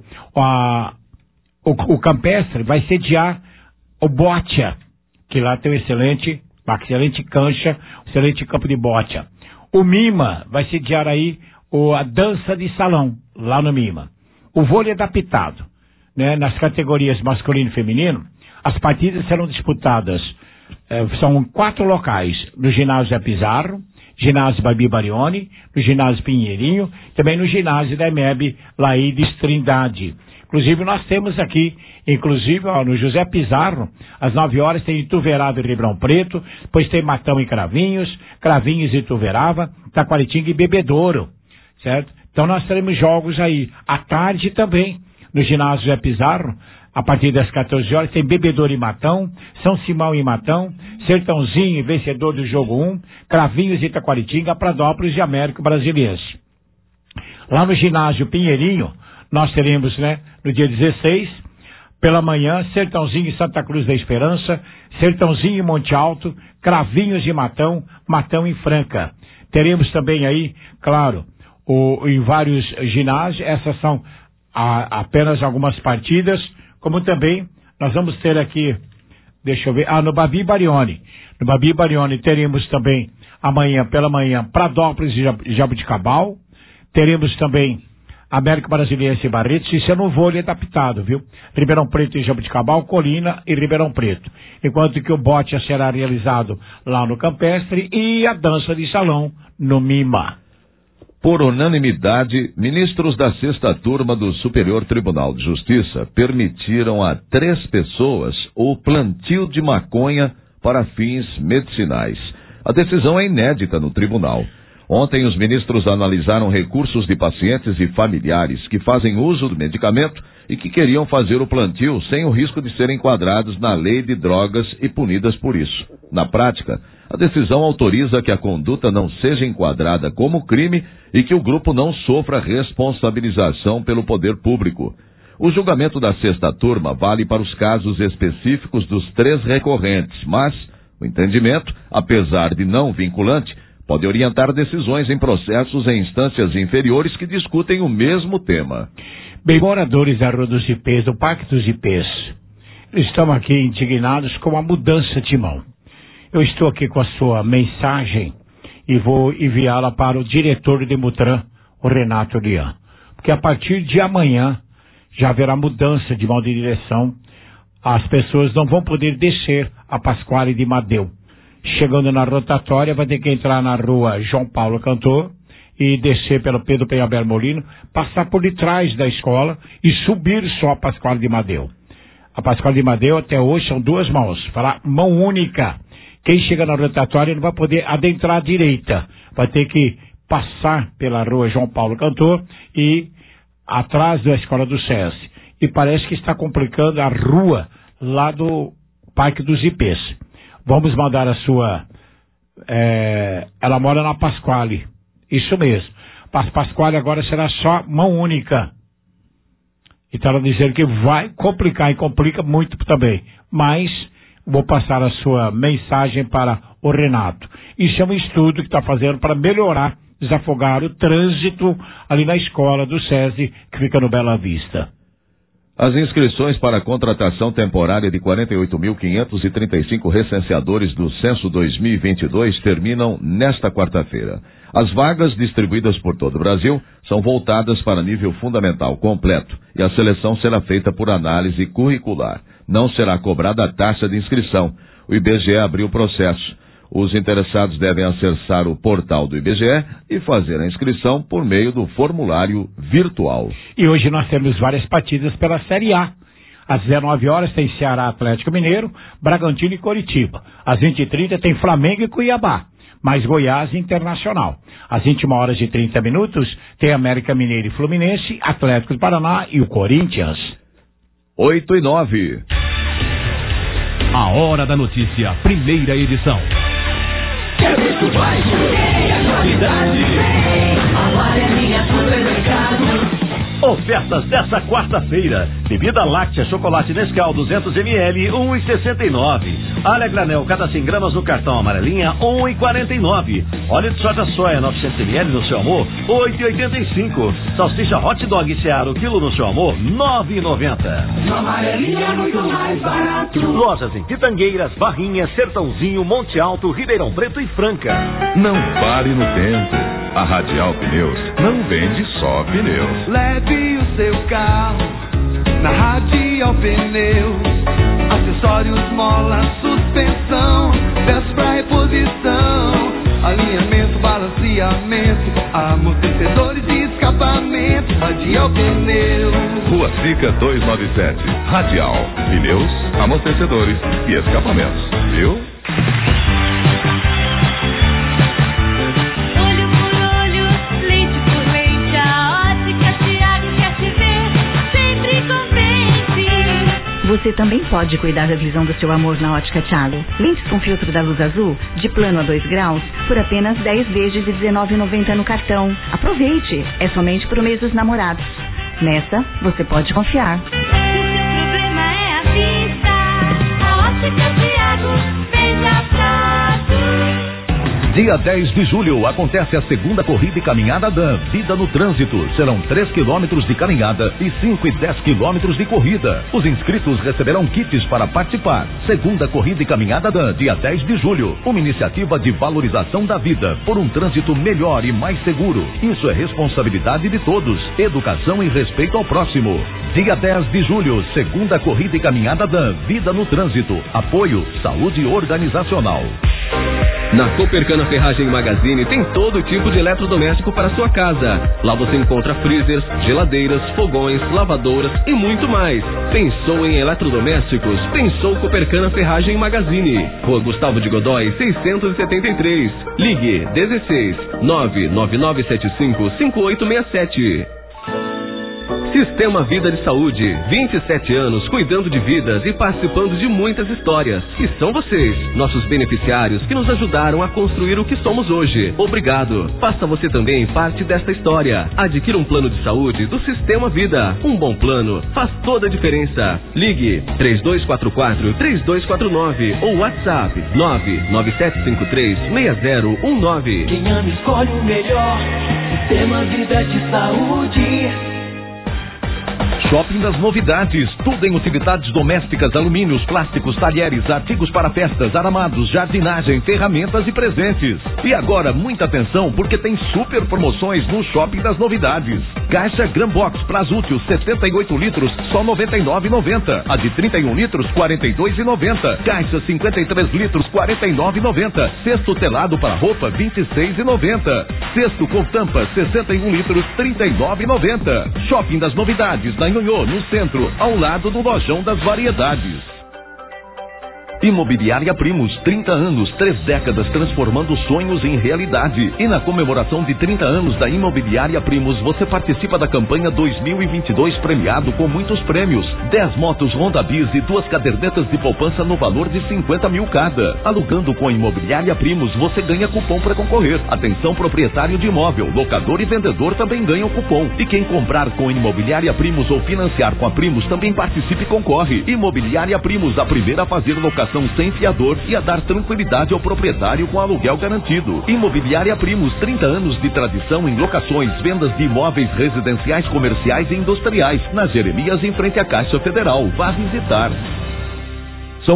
o Campestre vai sediar o bocha, que lá tem uma excelente cancha, excelente campo de bocha. O Mima vai sediar aí a dança de salão, lá no Mima. O vôlei adaptado, né? Nas categorias masculino e feminino, as partidas serão disputadas, são 4 locais, no ginásio Zé Pizarro, ginásio Babi Barioni, no ginásio Pinheirinho, também no ginásio da EMEB, Laídes Trindade. Inclusive, nós temos aqui, no José Pizarro, às 9 horas tem Ituverava e Ribeirão Preto, depois tem Matão e Cravinhos e Ituverava, Taquaritinga e Bebedouro, certo? Então nós teremos jogos aí. À tarde também, no ginásio José Pizarro, a partir das 14 horas, tem Bebedouro e Matão, São Simão e Matão, Sertãozinho, vencedor do jogo 1, Cravinhos e Taquaritinga, Pradópolis e Américo Brasiliense. Lá no ginásio Pinheirinho, nós teremos, no dia 16, pela manhã, Sertãozinho e Santa Cruz da Esperança, Sertãozinho e Monte Alto, Cravinhos e Matão, Matão e Franca. Teremos também aí, claro, em vários ginásios, essas são apenas algumas partidas, como também nós vamos ter aqui, deixa eu ver, no Babi Barioni. No Babi Barioni teremos também amanhã, pela manhã, Pradópolis e Jabuticabal. Teremos também América Brasiliense e Barretos, isso é no vôlei adaptado, viu? Ribeirão Preto e Jabuticabal, Colina e Ribeirão Preto. Enquanto que o bote será realizado lá no Campestre e a dança de salão no Mima. Por unanimidade, ministros da 6ª Turma do Superior Tribunal de Justiça permitiram a 3 pessoas o plantio de maconha para fins medicinais. A decisão é inédita no tribunal. Ontem, os ministros analisaram recursos de pacientes e familiares que fazem uso do medicamento e que queriam fazer o plantio sem o risco de serem enquadrados na lei de drogas e punidas por isso. Na prática, a decisão autoriza que a conduta não seja enquadrada como crime e que o grupo não sofra responsabilização pelo poder público. O julgamento da 6ª Turma vale para os casos específicos dos 3 recorrentes, mas o entendimento, apesar de não vinculante, pode orientar decisões em processos em instâncias inferiores que discutem o mesmo tema. Bem, moradores da Rua dos Ipês, do Parque dos Ipês, estão aqui indignados com a mudança de mão. Eu estou aqui com a sua mensagem e vou enviá-la para o diretor de Mutran, o Renato Lian. Porque a partir de amanhã já haverá mudança de mão de direção. As pessoas não vão poder descer a Pasquale de Madeu. Chegando na rotatória, vai ter que entrar na rua João Paulo Cantor e descer pelo Pedro Penhalber Molino, passar por detrás da escola e subir só a Pasquale de Madeu. A Pasquale de Madeu até hoje são 2 mãos, fará mão única. Quem chega na rotatória não vai poder adentrar à direita, vai ter que passar pela rua João Paulo Cantor e atrás da escola do SESI. E parece que está complicando a rua lá do Parque dos Ipês. Vamos mandar a sua... ela mora na Pasquale. Isso mesmo. Pasquale agora será só mão única. Então ela dizendo que vai complicar, e complica muito também. Mas vou passar a sua mensagem para o Renato. Isso é um estudo que está fazendo para melhorar, desafogar o trânsito ali na escola do SESI, que fica no Bela Vista. As inscrições para a contratação temporária de 48.535 recenseadores do Censo 2022 terminam nesta quarta-feira. As vagas distribuídas por todo o Brasil são voltadas para nível fundamental completo e a seleção será feita por análise curricular. Não será cobrada a taxa de inscrição. O IBGE abriu o processo. Os interessados devem acessar o portal do IBGE e fazer a inscrição por meio do formulário virtual. E hoje nós temos várias partidas pela Série A. Às 19 horas tem Ceará Atlético Mineiro, Bragantino e Coritiba. Às 20h30 tem Flamengo e Cuiabá, mais Goiás Internacional. Às 21h30 tem América Mineiro e Fluminense, Atlético do Paraná e o Corinthians. 8h09. A Hora da Notícia, primeira edição. É muito mais que a qualidade. Amarelinha Supermercado. Ofertas dessa quarta-feira. Bebida láctea chocolate Nescau 200ml, 1,69. Alha granel cada 100 gramas no cartão amarelinha, 1,49. Óleo de soja 900ml no seu amor, 8,85. Salsicha hot dog Seara, o quilo no seu amor, 9,90. No amarelinha é muito mais barato. Lojas em Pitangueiras, Barrinha, Sertãozinho, Monte Alto, Ribeirão Preto e Franca. Não pare no tempo. A Radial Pneus não vende só pneus. Leve o seu carro na Radial Pneus. Acessórios, mola, suspensão, peças pra reposição, alinhamento, balanceamento, amortecedores e escapamento. Radial Pneus. Rua Sica 297. Radial Pneus, amortecedores e escapamentos. Viu? Você também pode cuidar da visão do seu amor na Ótica Thiago. Lentes com filtro da luz azul, de plano a 2 graus, por apenas 10 vezes de R$19,90 no cartão. Aproveite! É somente pro mês dos namorados. Nessa, você pode confiar. O problema é a vista. A Ótica Thiago veja prazo. Dia 10 de julho acontece a segunda corrida e caminhada DAN Vida no Trânsito. Serão 3 quilômetros de caminhada e 5 e 10 quilômetros de corrida. Os inscritos receberão kits para participar. Segunda corrida e caminhada DAN, dia 10 de julho. Uma iniciativa de valorização da vida por um trânsito melhor e mais seguro. Isso é responsabilidade de todos. Educação e respeito ao próximo. Dia 10 de julho, segunda corrida e caminhada DAN Vida no Trânsito. Apoio Saúde Organizacional. Na Copercana Ferragem Magazine tem todo tipo de eletrodoméstico para sua casa. Lá você encontra freezers, geladeiras, fogões, lavadoras e muito mais. Pensou em eletrodomésticos? Pensou Copercana Ferragem Magazine. Rua Gustavo de Godói, 673. Ligue 16 99975 5867. Sistema Vida de Saúde, 27 anos cuidando de vidas e participando de muitas histórias. E são vocês, nossos beneficiários, que nos ajudaram a construir o que somos hoje. Obrigado. Faça você também parte desta história. Adquira um plano de saúde do Sistema Vida. Um bom plano faz toda a diferença. Ligue 3244-3249 ou WhatsApp 99753-6019. Quem ama escolhe o melhor. Sistema Vida de Saúde. Shopping das Novidades, tudo em utilidades domésticas, alumínios, plásticos, talheres, artigos para festas, aramados, jardinagem, ferramentas e presentes. E agora, muita atenção, porque tem super promoções no Shopping das Novidades. Caixa Grambox Prazútil, 78 litros, só R$ 99,90. A de 31 litros, R$ 42,90. Caixa 53 litros, R$ 49,90. Cesto telado para roupa, R$ 26,90. Cesto com tampa, 61 litros, R$ 39,90. Shopping das Novidades, na Nhonhô, no centro, ao lado do Lojão das Variedades. Imobiliária Primos, 30 anos, 3 décadas transformando sonhos em realidade. E na comemoração de 30 anos da Imobiliária Primos, você participa da campanha 2022 premiado com muitos prêmios. 10 motos Honda Bis e 2 cadernetas de poupança no valor de 50 mil cada. Alugando com a Imobiliária Primos, você ganha cupom para concorrer. Atenção proprietário de imóvel, locador e vendedor também ganham cupom. E quem comprar com Imobiliária Primos ou financiar com a Primos também participe e concorre. Imobiliária Primos, a primeira a fazer locação sem fiador e a dar tranquilidade ao proprietário com aluguel garantido. Imobiliária Primos, 30 anos de tradição em locações, vendas de imóveis residenciais, comerciais e industriais. Na Jeremias, em frente à Caixa Federal. Vá visitar. São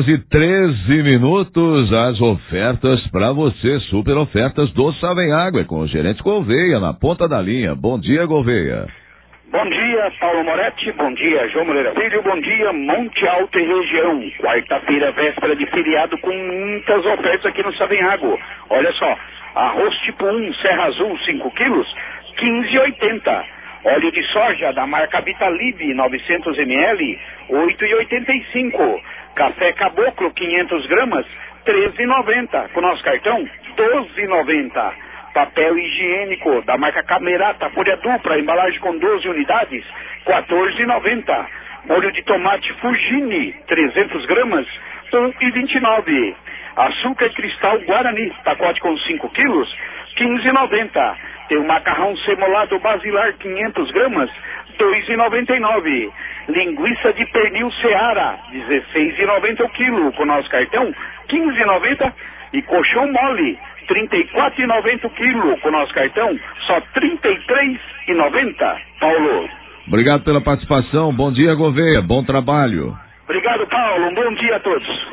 8h13, as ofertas para você, super ofertas do Savenhago, com o gerente Gouveia na ponta da linha. Bom dia, Gouveia. Bom dia, Paulo Moretti, bom dia, João Moreira Filho, bom dia, Monte Alto e região. Quarta-feira, véspera de feriado, com muitas ofertas aqui no Savenhago. Olha só, arroz tipo 1, Serra Azul, 5 quilos, R$ 15,80. Óleo de soja da marca Vitalib 900 ml, 8,85. Café Caboclo 500 gramas, 13,90. Com nosso cartão, 12,90. Papel higiênico da marca Camerata, folha dupla, embalagem com 12 unidades, 14,90. Molho de tomate Fugini, 300 gramas, 1,29. Açúcar cristal Guarani, pacote com 5 quilos, 15,90. Tem o macarrão semolado Basilar, 500 gramas, 2,99. Linguiça de pernil Seara, 16,90 o quilo. Com nosso cartão, 15,90. E colchão mole, 34,90 o quilo. Com nosso cartão, só 33,90. Paulo. Obrigado pela participação. Bom dia, Gouveia. Bom trabalho. Obrigado, Paulo. Um bom dia a todos.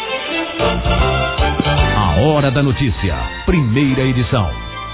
A Hora da Notícia, primeira edição.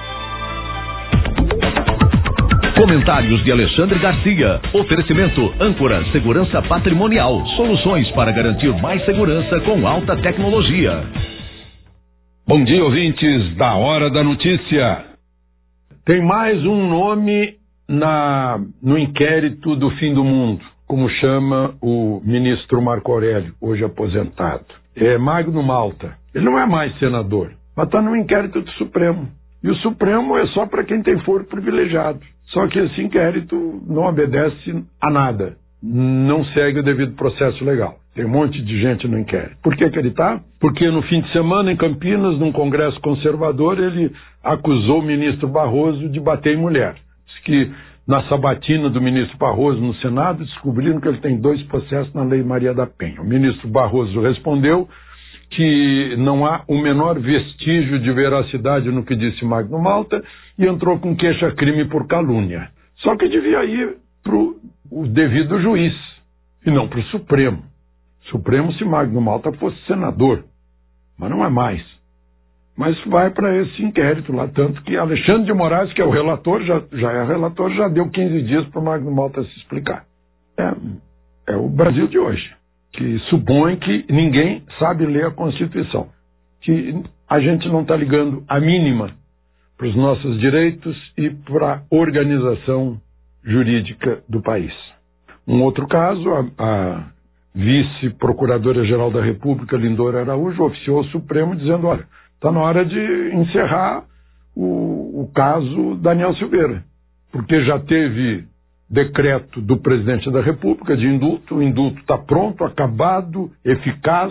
Comentários de Alexandre Garcia. Oferecimento Âncora Segurança Patrimonial. Soluções para garantir mais segurança com alta tecnologia. Bom dia, ouvintes da Hora da Notícia. Tem mais um nome no inquérito do fim do mundo, como chama o ministro Marco Aurélio, hoje aposentado. É Magno Malta. Ele não é mais senador, mas está no inquérito do Supremo. E o Supremo é só para quem tem foro privilegiado. Só que esse inquérito não obedece a nada. Não segue o devido processo legal. Tem um monte de gente no inquérito. Por que ele está? Porque no fim de semana, em Campinas, num congresso conservador, ele acusou o ministro Barroso de bater em mulher. Diz que na sabatina do ministro Barroso no Senado, descobriram que ele tem 2 processos na Lei Maria da Penha. O ministro Barroso respondeu que não há o menor vestígio de veracidade no que disse Magno Malta e entrou com queixa-crime por calúnia. Só que devia ir para o devido juiz e não para o Supremo. Supremo se Magno Malta fosse senador, mas não é mais. Mas vai para esse inquérito lá, tanto que Alexandre de Moraes, que é o relator, já é relator, já deu 15 dias para o Magno Malta se explicar. É o Brasil de hoje, que supõe que ninguém sabe ler a Constituição, que a gente não está ligando a mínima para os nossos direitos e para a organização jurídica do país. Um outro caso, a vice-procuradora-geral da República, Lindora Araújo, oficiou ao Supremo dizendo, olha, está na hora de encerrar o caso Daniel Silveira, porque já teve decreto do presidente da República de indulto, o indulto está pronto, acabado, eficaz,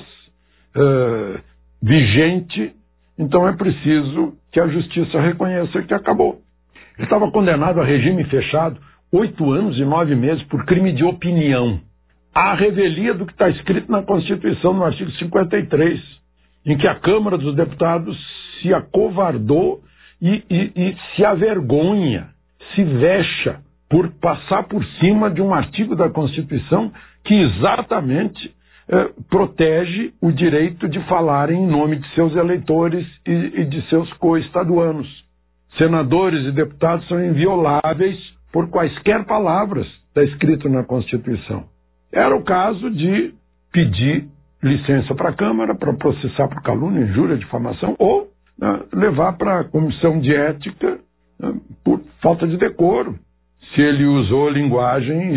vigente, então é preciso que a justiça reconheça que acabou. Ele estava condenado a regime fechado 8 anos e 9 meses por crime de opinião, à revelia do que está escrito na Constituição, no artigo 53, em que a Câmara dos Deputados se acovardou e se avergonha, se vexa por passar por cima de um artigo da Constituição que exatamente protege o direito de falar em nome de seus eleitores e de seus coestaduanos. Senadores e deputados são invioláveis por quaisquer palavras está escrito na Constituição. Era o caso de pedir licença para a Câmara para processar por calúnia, injúria, difamação ou levar para a Comissão de Ética por falta de decoro. Se ele usou linguagem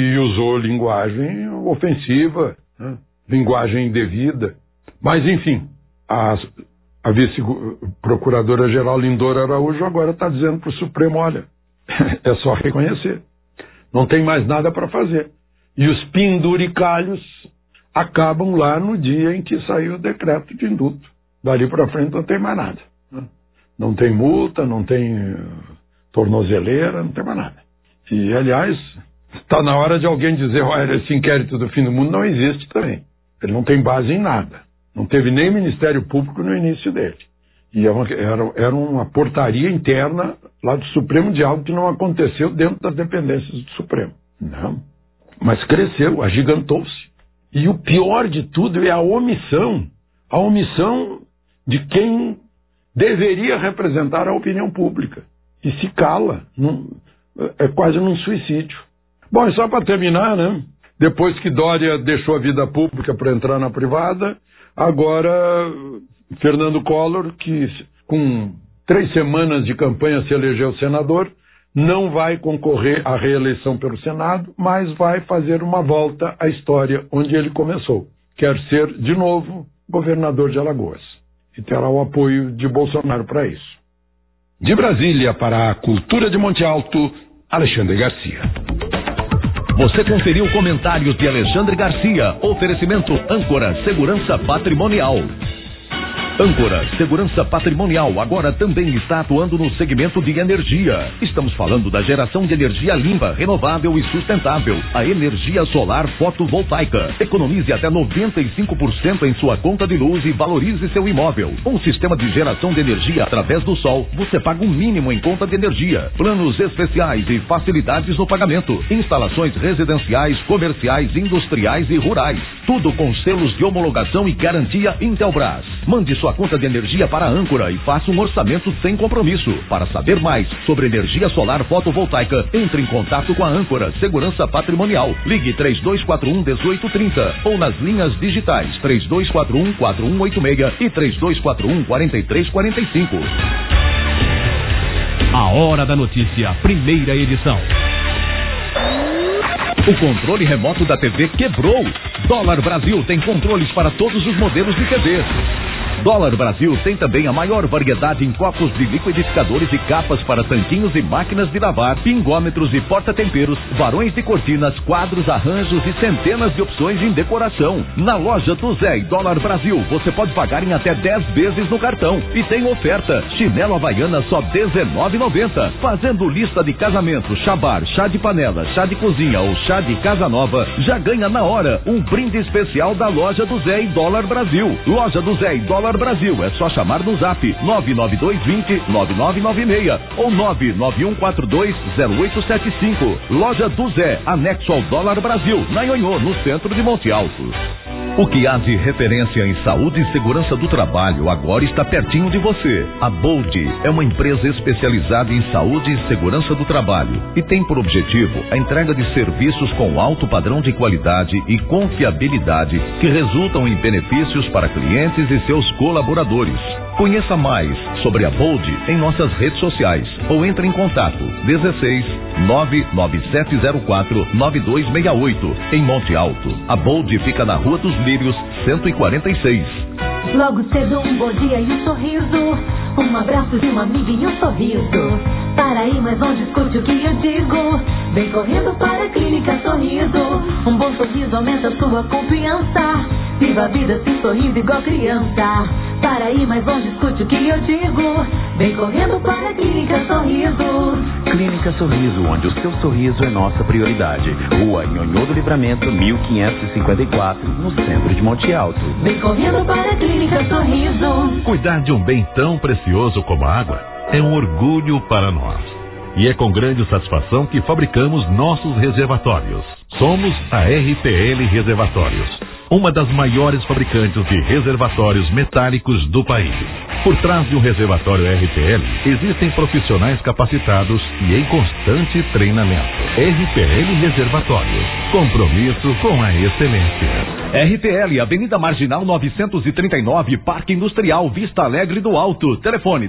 ofensiva, linguagem indevida. Mas, enfim, a vice-procuradora-geral Lindora Araújo agora está dizendo para o Supremo, olha, é só reconhecer. Não tem mais nada para fazer. E os penduricalhos acabam lá no dia em que saiu o decreto de indulto. Dali para frente não tem mais nada. Não tem multa, não tem tornozeleira, não tem mais nada. E, aliás, está na hora de alguém dizer, olha, esse inquérito do fim do mundo não existe também. Ele não tem base em nada. Não teve nem Ministério Público no início dele. E era uma portaria interna lá do Supremo de algo que não aconteceu dentro das dependências do Supremo. Não. Mas cresceu, agigantou-se. E o pior de tudo é a omissão de quem deveria representar a opinião pública. E se cala. É quase num suicídio. Bom, e só para terminar, né? Depois que Dória deixou a vida pública para entrar na privada, agora Fernando Collor, que com 3 semanas de campanha se elegeu senador, não vai concorrer à reeleição pelo Senado, mas vai fazer uma volta à história onde ele começou. Quer ser, de novo, governador de Alagoas. E terá o apoio de Bolsonaro para isso. De Brasília para a Cultura de Monte Alto, Alexandre Garcia. Você conferiu comentários de Alexandre Garcia. Oferecimento Âncora Segurança Patrimonial. Âncora Segurança Patrimonial agora também está atuando no segmento de energia. Estamos falando da geração de energia limpa, renovável e sustentável. A energia solar fotovoltaica. Economize até 95% em sua conta de luz e valorize seu imóvel. Um sistema de geração de energia através do sol. Você paga um mínimo em conta de energia. Planos especiais e facilidades no pagamento. Instalações residenciais, comerciais, industriais e rurais. Tudo com selos de homologação e garantia Intelbras. Mande sua conta de energia para a Âncora e faça um orçamento sem compromisso. Para saber mais sobre energia solar fotovoltaica, entre em contato com a Âncora Segurança Patrimonial. Ligue 3241-1830 ou nas linhas digitais 3241-4186 e 3241-4345. A Hora da Notícia, primeira edição. O controle remoto da TV quebrou. Dólar Brasil tem controles para todos os modelos de TV. Dólar Brasil tem também a maior variedade em copos de liquidificadores e capas para tanquinhos e máquinas de lavar, pingômetros e porta-temperos, varões de cortinas, quadros, arranjos e centenas de opções em decoração. Na loja do Zé e Dólar Brasil, você pode pagar em até 10 vezes no cartão. E tem oferta, chinelo Havaiana só R$19,90. Fazendo lista de casamento, chabar, chá de panela, chá de cozinha ou chá de casa nova, já ganha na hora um brinde especial da loja do Zé e Dólar Brasil. Loja do Zé e Dólar Brasil, é só chamar no zap 99220-9996 ou 99142-0875. Loja do Zé, anexo ao Dólar Brasil, na Ionhô, no centro de Monte Alto. O que há de referência em saúde e segurança do trabalho agora está pertinho de você. A Bold é uma empresa especializada em saúde e segurança do trabalho e tem por objetivo a entrega de serviços com alto padrão de qualidade e confiabilidade que resultam em benefícios para clientes e seus colaboradores. Conheça mais sobre a Bold em nossas redes sociais ou entre em contato 16 99704 9268 em Monte Alto. A Bold fica na Rua dos Lírios 146. Logo cedo um bom dia e um sorriso, um abraço de uma amiga e um sorriso. Para aí, mas não discute o que eu digo. Vem correndo para a Clínica Sorriso. Um bom sorriso aumenta sua confiança. Viva a vida se sorrindo igual criança. Para aí, mas não discute o que eu digo. Vem correndo para a Clínica Sorriso. Clínica Sorriso, onde o seu sorriso é nossa prioridade. Rua Nhonhô do Livramento, 1554, no centro de Monte Alto. Vem correndo para a Clínica Sorriso. Cuidar de um bem tão precioso como a água é um orgulho para nós. E é com grande satisfação que fabricamos nossos reservatórios. Somos a RPL Reservatórios, uma das maiores fabricantes de reservatórios metálicos do país. Por trás de um reservatório RPL, existem profissionais capacitados e em constante treinamento. RPL Reservatórios, compromisso com a excelência. RPL, Avenida Marginal 939, Parque Industrial, Vista Alegre do Alto. Telefone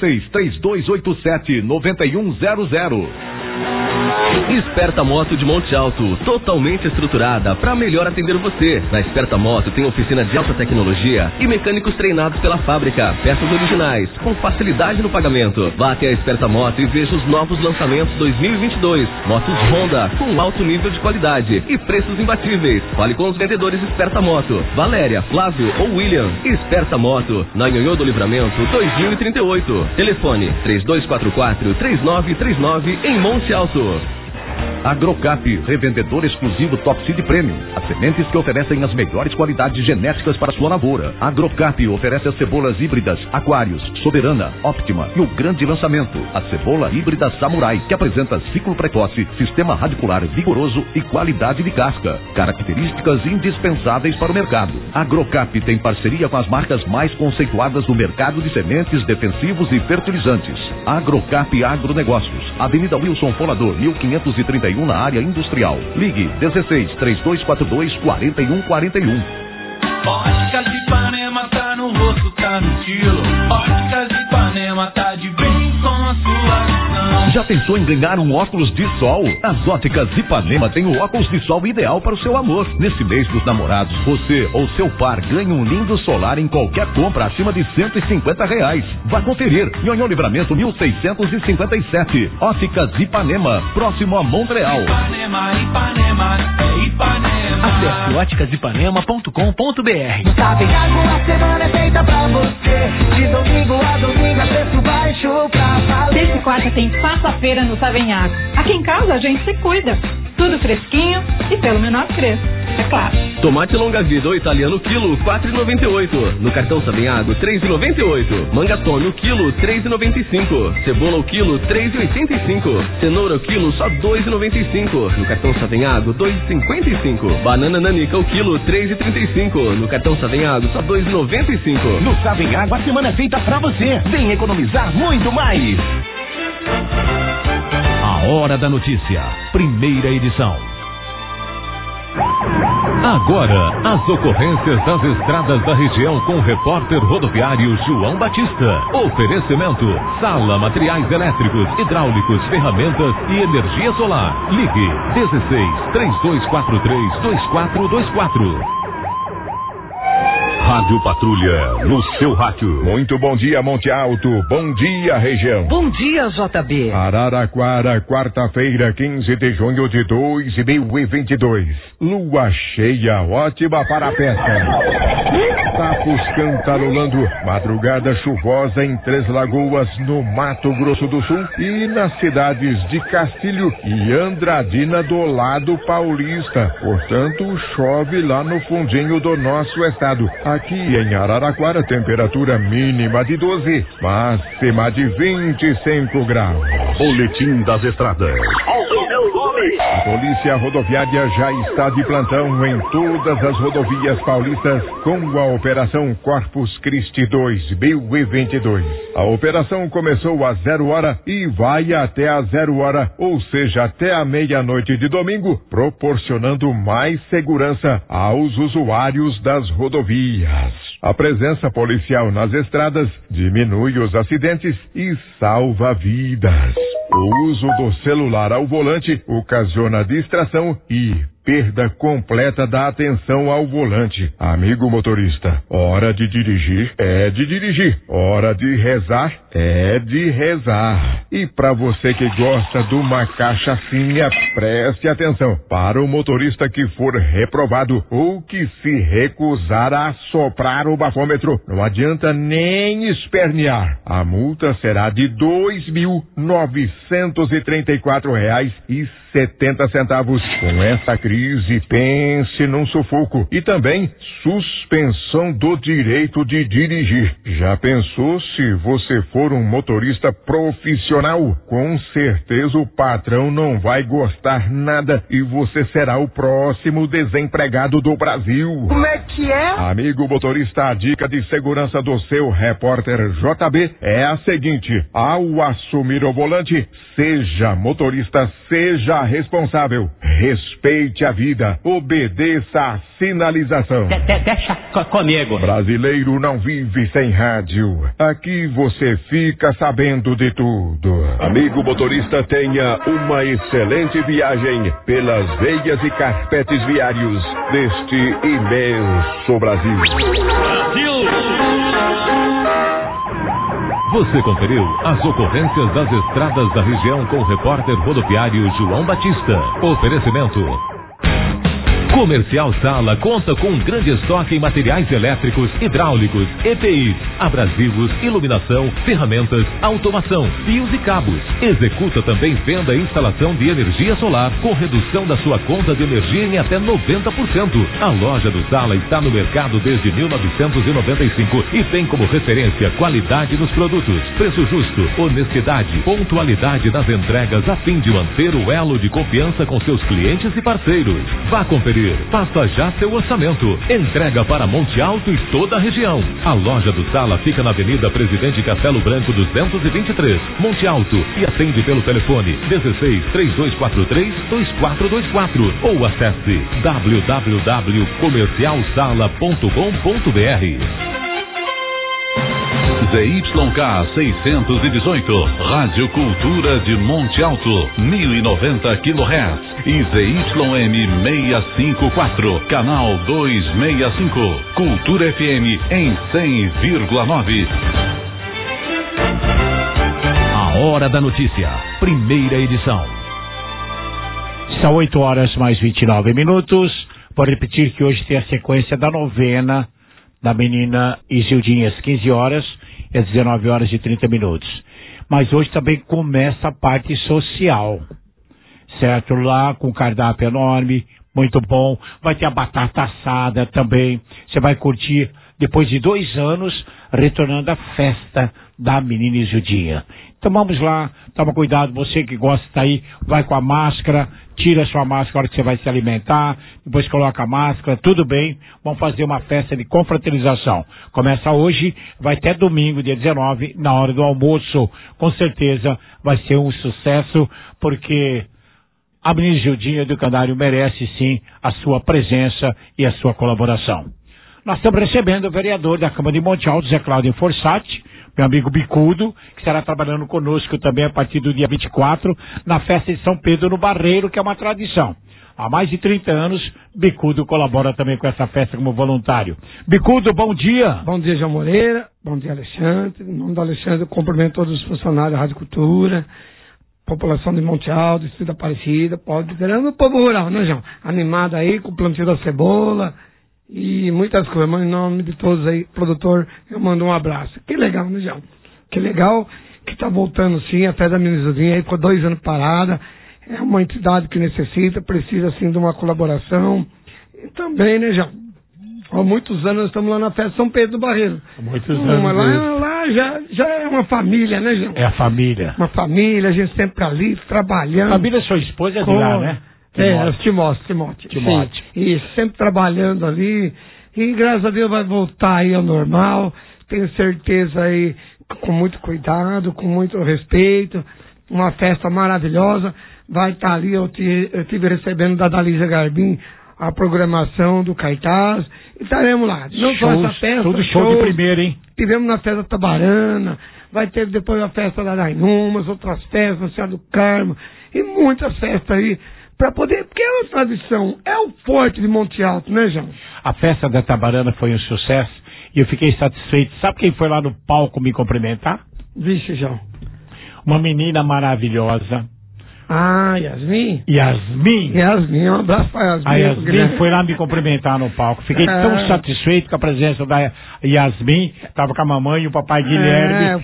16-3287-9100. Esperta Moto de Monte Alto, totalmente estruturada para melhor atender você. Na Esperta Moto tem oficina de alta tecnologia e mecânicos treinados pela fábrica, peças originais, com facilidade no pagamento. Vá até a Esperta Moto e veja os novos lançamentos 2022. Motos Honda, com alto nível de qualidade e preços imbatíveis. Fale com os vendedores Esperta Moto, Valéria, Flávio ou William. Esperta Moto, na Nhonhô do Livramento 2038. Telefone 3244-3939 em Monte Alto. Agrocap, revendedor exclusivo Top Seed Premium. As sementes que oferecem as melhores qualidades genéticas para sua lavoura. Agrocap oferece as cebolas híbridas Aquários, Soberana, Optima e o grande lançamento, a cebola híbrida Samurai, que apresenta ciclo precoce, sistema radicular vigoroso e qualidade de casca. Características indispensáveis para o mercado. Agrocap tem parceria com as marcas mais conceituadas no mercado de sementes, defensivos e fertilizantes. Agrocap Agronegócios, Avenida Wilson Folador, 1531, na área industrial. Ligue 16-3242-4141. Óticas de Ipanema tá no rosto, tá no estilo. Óticas de Ipanema tá de bem com a sua visão. Já pensou em ganhar um óculos de sol? As Óticas Ipanema tem o óculos de sol ideal para o seu amor. Nesse mês dos namorados, você ou seu par ganha um lindo solar em qualquer compra acima de R$150. Vá conferir. Nhonhô Livramento 1657. Óticas Ipanema, próximo a Montreal. Ipanema. Acesse óticasipanema.com.br. Sabe, a semana é feita pra você. De domingo a domingo é preço baixo pra valer. Desde quarta tem Faça-feira no Savenhago. Aqui em casa a gente se cuida. Tudo fresquinho e pelo menor preço, é claro. Tomate longa vida ou italiano quilo, R$4,98. No cartão Savenhago, R$3,98. Manga tome o quilo, R$3,95. Cebola o quilo, R$3,85. Cenoura o quilo, só R$2,95. No cartão Savenhago, R$2,55. Banana nanica o quilo, R$3,35. No cartão Savenhago, só R$2,95. No Savenhago, a semana é feita pra você. Vem economizar muito mais. A Hora da Notícia, primeira edição. Agora, as ocorrências das estradas da região com o repórter rodoviário João Batista. Oferecimento: Sala Materiais Elétricos, Hidráulicos, Ferramentas e Energia Solar. Ligue 16-3243-2424. Rádio Patrulha, no seu rádio. Muito bom dia, Monte Alto. Bom dia, região. Bom dia, JB. Araraquara, quarta-feira, 15 de junho de 2022. Lua cheia, ótima para a pesca. Sapos cantarolando. Madrugada chuvosa em Três Lagoas, no Mato Grosso do Sul. E nas cidades de Castilho e Andradina, do lado paulista. Portanto, chove lá no fundinho do nosso estado. Aqui em Araraquara, temperatura mínima de 12, máxima de 25 graus. Boletim das Estradas. A Polícia Rodoviária já está de plantão em todas as rodovias paulistas com a Operação Corpus Christi 2022. A operação começou às 0h e vai até às 0h, ou seja, até a meia-noite de domingo, proporcionando mais segurança aos usuários das rodovias. A presença policial nas estradas diminui os acidentes e salva vidas. O uso do celular ao volante ocasiona distração e perda completa da atenção ao volante. Amigo motorista, hora de dirigir é de dirigir. Hora de rezar é de rezar. E para você que gosta de uma cachaçinha, preste atenção. Para o motorista que for reprovado ou que se recusar a soprar o bafômetro, não adianta nem espernear. A multa será de R$2.934,70. Com essa crise, pense num sufoco e também suspensão do direito de dirigir. Já pensou se você for um motorista profissional? Com certeza o patrão não vai gostar nada e você será o próximo desempregado do Brasil. Como é que é? Amigo motorista, a dica de segurança do seu repórter JB é a seguinte: ao assumir o volante, seja motorista, seja responsável. Respeite a vida, obedeça a sinalização. Deixa comigo. Brasileiro não vive sem rádio. Aqui você fica sabendo de tudo. Amigo motorista, tenha uma excelente viagem pelas veias e carpetes viários deste imenso Brasil. Você conferiu as ocorrências das estradas da região com o repórter rodoviário João Batista. Oferecimento: Comercial Sala conta com um grande estoque em materiais elétricos, hidráulicos, EPIs, abrasivos, iluminação, ferramentas, automação, fios e cabos. Executa também venda e instalação de energia solar com redução da sua conta de energia em até 90%. A loja do Sala está no mercado desde 1995 e tem como referência qualidade nos produtos, preço justo, honestidade, pontualidade nas entregas a fim de manter o elo de confiança com seus clientes e parceiros. Vá conferir. Faça já seu orçamento. Entrega para Monte Alto e toda a região. A loja do Sala fica na Avenida Presidente Castelo Branco 223, Monte Alto, e atende pelo telefone 16-3243-2424 ou acesse www.comercialsala.com.br. ZYK 618, Rádio Cultura de Monte Alto, 1090 kHz e ZYM 654, canal 265, Cultura FM em 100,9. A Hora da Notícia, primeira edição. São 8 horas mais 29 minutos. Vou repetir que hoje tem a sequência da novena da menina Isildinha às 15 horas e às 19 horas e 30 minutos. Mas hoje também começa a parte social, certo? Lá com cardápio enorme, muito bom. Vai ter a batata assada também. Você vai curtir depois de 2 anos, retornando à festa da menina Isildinha. Então vamos lá, toma cuidado, você que gosta aí, vai com a máscara, tira a sua máscara na hora que você vai se alimentar, depois coloca a máscara, tudo bem, vamos fazer uma festa de confraternização. Começa hoje, vai até domingo, dia 19, na hora do almoço. Com certeza vai ser um sucesso, porque a menina Isildinha do Canário merece sim a sua presença e a sua colaboração. Nós estamos recebendo o vereador da Câmara de Monte Alto, Zé Cláudio Forsatti, meu amigo Bicudo, que estará trabalhando conosco também a partir do dia 24, na festa de São Pedro no Barreiro, que é uma tradição. Há mais de 30 anos, Bicudo colabora também com essa festa como voluntário. Bicudo, bom dia. Bom dia, João Moreira. Bom dia, Alexandre. Em nome do Alexandre, eu cumprimento todos os funcionários da Rádio Cultura, população de Monte Alto, Distrito Aparecida, o povo rural, né, João? Animado aí com o plantio da cebola e muitas coisas, mas em nome de todos aí, produtor, eu mando um abraço. Que legal, né, João? Que legal que tá voltando sim, a festa da menina Isildinha aí ficou 2 anos parada, é uma entidade que necessita, precisa sim de uma colaboração, e também, né, João? Há muitos anos nós estamos lá na festa São Pedro do Barreiro. Há muitos anos. Lá já é uma família, né, João? É a família. Uma família, a gente sempre ali, trabalhando. Família, sua esposa é de lá, né? Timóteo. Sim, e sempre trabalhando ali, e graças a Deus vai voltar aí ao normal, tenho certeza aí, com muito cuidado, com muito respeito, uma festa maravilhosa, vai estar ali, eu estive recebendo da Dalícia Garbim a programação do cartaz, e estaremos lá. Não só essa festa, tudo show de primeira, hein? Tivemos na festa Tabarana, vai ter depois a festa da Dainumas, outras festas, na Senhora do Carmo, e muitas festas aí, para poder, porque é uma tradição, é o forte de Monte Alto, né, João? A festa da Tabarana foi um sucesso e eu fiquei satisfeito. Sabe quem foi lá no palco me cumprimentar? Vixe, João. Uma menina maravilhosa. Ah, Yasmin, um abraço para Yasmin. A Yasmin foi lá me cumprimentar no palco. Fiquei tão satisfeito com a presença da Yasmin. Estava com a mamãe e o papai Guilherme.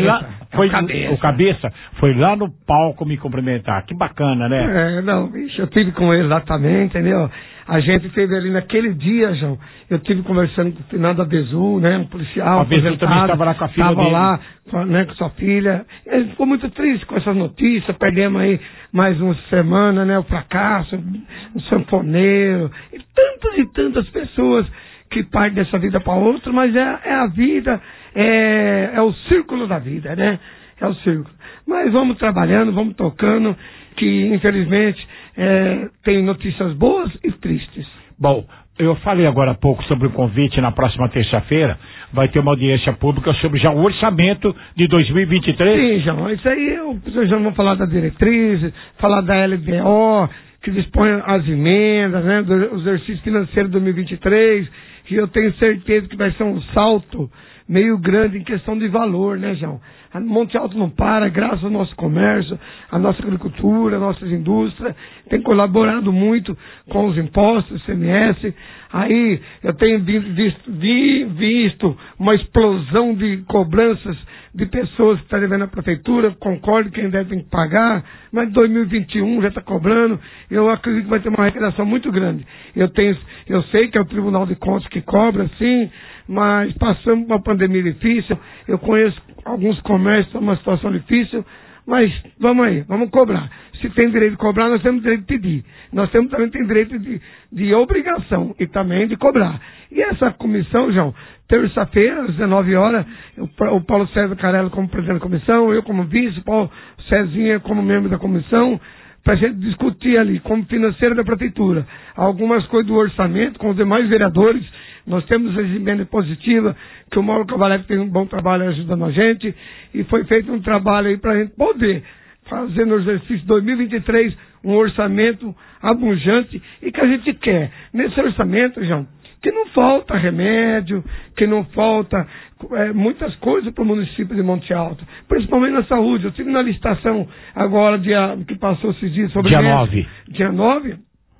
O cabeça foi lá no palco me cumprimentar. Que bacana, né? Eu tive com ele lá também, entendeu? A gente teve ali naquele dia, João, eu tive conversando com o Fernando Abezu, né, um policial. A Abezu também estava lá com a filha dele. Estava lá, né, com sua filha. Ele ficou muito triste com essas notícias, perdemos aí mais uma semana, né, o fracasso, um sanfoneiro, e tantas pessoas que partem dessa vida para outra, mas é a vida, é o círculo da vida, né? É o círculo. Mas vamos trabalhando, vamos tocando, que infelizmente tem notícias boas e tristes. Bom, eu falei agora há pouco sobre o convite, na próxima terça-feira vai ter uma audiência pública sobre já o orçamento de 2023. Sim, João, isso aí já vamos falar da diretriz, falar da LDO, que dispõe as emendas, né, do exercício financeiro de 2023, que eu tenho certeza que vai ser um salto meio grande em questão de valor, né, João? A Monte Alto não para, graças ao nosso comércio, à nossa agricultura, às nossas indústrias, tem colaborado muito com os impostos, CMS. Aí eu tenho visto uma explosão de cobranças de pessoas que estão devendo à prefeitura, concordo quem deve pagar, mas 2021 já está cobrando, eu acredito que vai ter uma arrecadação muito grande. Eu sei que é o Tribunal de Contas que cobra, sim, mas passamos uma pandemia difícil, eu conheço alguns comércios, uma situação difícil, mas vamos aí, vamos cobrar. Se tem direito de cobrar, nós temos direito de pedir. Nós também temos direito de obrigação e também de cobrar. E essa comissão, João, terça-feira, às 19 horas, o Paulo César Carello como presidente da comissão, eu como vice, o Paulo Cezinha como membro da comissão, para a gente discutir ali, como financeiro da prefeitura, algumas coisas do orçamento com os demais vereadores, Nós temos as emendas positivas, que o Mauro Cavalete tem um bom trabalho ajudando a gente, e foi feito um trabalho aí para a gente poder fazer no exercício 2023 um orçamento abundante e que a gente quer. Nesse orçamento, João, que não falta remédio, que não falta muitas coisas para o município de Monte Alto, principalmente na saúde. Eu tive na licitação agora, que passou esses dias sobre dia 9,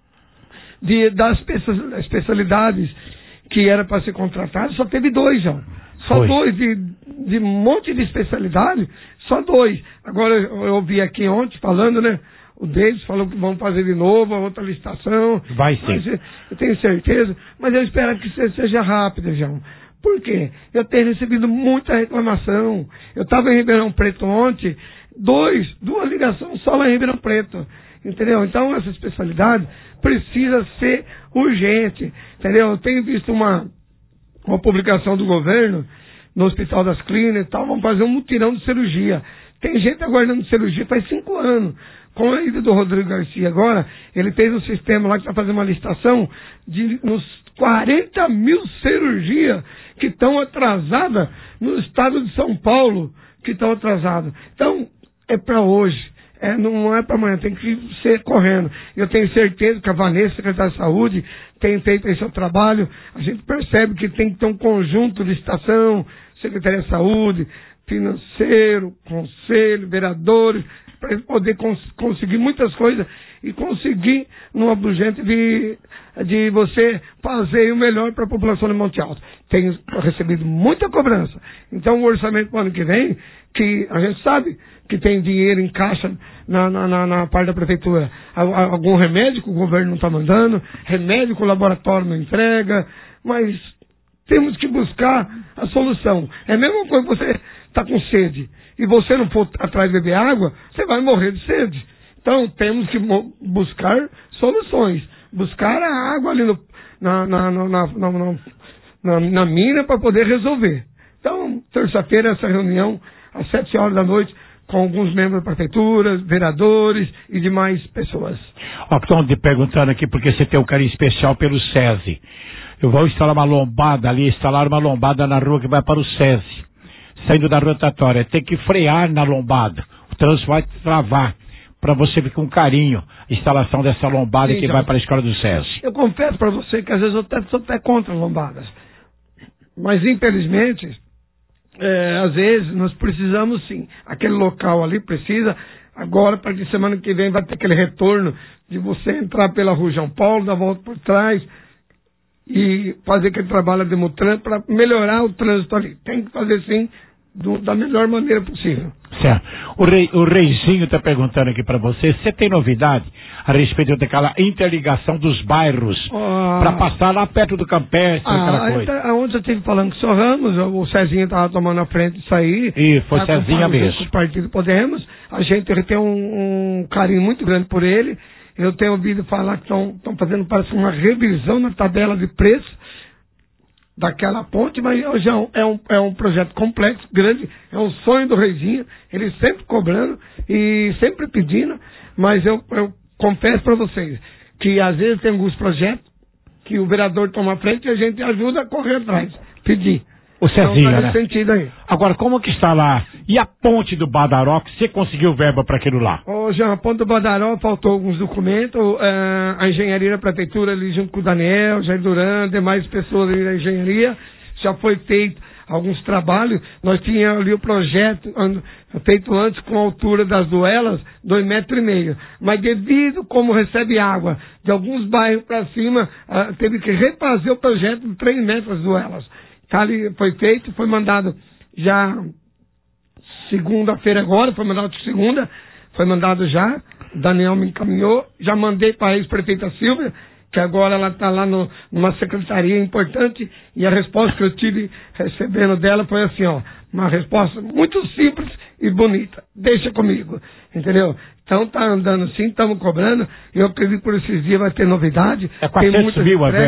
das especialidades que era para ser contratado, só teve 2, João. Só 2 de um monte de especialidade, só 2. Agora eu ouvi aqui ontem falando, né? O Davis falou que vão fazer de novo a outra licitação. Vai sim. Eu tenho certeza, mas eu espero que seja rápido, João. Por quê? Eu tenho recebido muita reclamação. Eu estava em Ribeirão Preto ontem, 2 ligações só lá em Ribeirão Preto. Entendeu? Então essa especialidade precisa ser urgente. Entendeu? Eu tenho visto uma publicação do governo no Hospital das Clínicas e tal, vão fazer um mutirão de cirurgia. Tem gente aguardando cirurgia faz 5 anos. Com a ida do Rodrigo Garcia agora, ele fez um sistema lá que está fazendo uma licitação de uns 40 mil cirurgias que estão atrasadas no estado de São Paulo, que estão atrasadas. Então, é para hoje. Não é para amanhã, tem que ser correndo. Eu tenho certeza que a Vanessa, secretária de Saúde, tem feito esse seu trabalho. A gente percebe que tem que ter um conjunto de licitação, Secretaria de Saúde, financeiro, conselho, vereadores, para poder conseguir muitas coisas e conseguir numa urgente de você fazer o melhor para a população de Monte Alto. Tenho recebido muita cobrança. Então o orçamento para o ano que vem, que a gente sabe que tem dinheiro em caixa na parte da prefeitura. Algum remédio que o governo não está mandando, remédio que o laboratório não entrega, mas temos que buscar a solução. É a mesma coisa que você está com sede e você não for atrás de beber água, você vai morrer de sede. Então temos que buscar soluções, buscar a água ali na mina para poder resolver. Então, terça-feira, essa reunião, às 7 horas da noite, com alguns membros da prefeitura, vereadores e demais pessoas. Estão te perguntando aqui porque você tem um carinho especial pelo SESI. Eu vou instalar uma lombada na rua que vai para o SESI, saindo da rotatória. Tem que frear na lombada, o trânsito vai travar, para você ver com carinho a instalação dessa lombada que vai para a escola do SESI. Eu confesso para você que às vezes eu sou até contra lombadas, mas infelizmente, às vezes nós precisamos sim, aquele local ali precisa. Agora, para que semana que vem vai ter aquele retorno de você entrar pela rua João Paulo, dar a volta por trás e fazer aquele trabalho de Mutran para melhorar o trânsito ali. Tem que fazer sim, da melhor maneira possível. Certo. O Reizinho está perguntando aqui para você, você tem novidade a respeito daquela interligação dos bairros para passar lá perto do Campestre, aquela coisa? Onde eu estive falando com o senhor Ramos, o Cezinha estava tomando a frente disso aí. E foi Cezinha mesmo. O Partido Podemos, a gente tem um carinho muito grande por ele. Eu tenho ouvido falar que estão fazendo, parece, uma revisão na tabela de preço daquela ponte, mas já é um projeto complexo, grande, é um sonho do Reizinho, ele sempre cobrando e sempre pedindo, mas eu confesso para vocês que às vezes tem alguns projetos que o vereador toma a frente e a gente ajuda a correr atrás, pedir. O Cezinha, então, né? Sentido aí. Agora, como que está lá? E a ponte do Badaró, que você conseguiu verba para aquilo lá? Jean, a ponte do Badaró faltou alguns documentos, a engenharia da prefeitura ali junto com o Daniel, Jair Duran, demais pessoas ali da engenharia, já foi feito alguns trabalhos. Nós tínhamos ali o projeto feito antes com a altura das duelas, 2,5 metros. Mas devido como recebe água de alguns bairros para cima, teve que refazer o projeto de 3 metros as duelas. Ali foi feito, foi mandado já segunda-feira agora, foi mandado já, o Daniel me encaminhou, já mandei para a ex-prefeita Silvia, que agora ela está lá numa secretaria importante, e a resposta que eu tive recebendo dela foi assim, uma resposta muito simples e bonita, deixa comigo, entendeu? Então tá andando sim, estamos cobrando, e eu acredito que por esses dias vai ter novidade. É 400 mil a verba.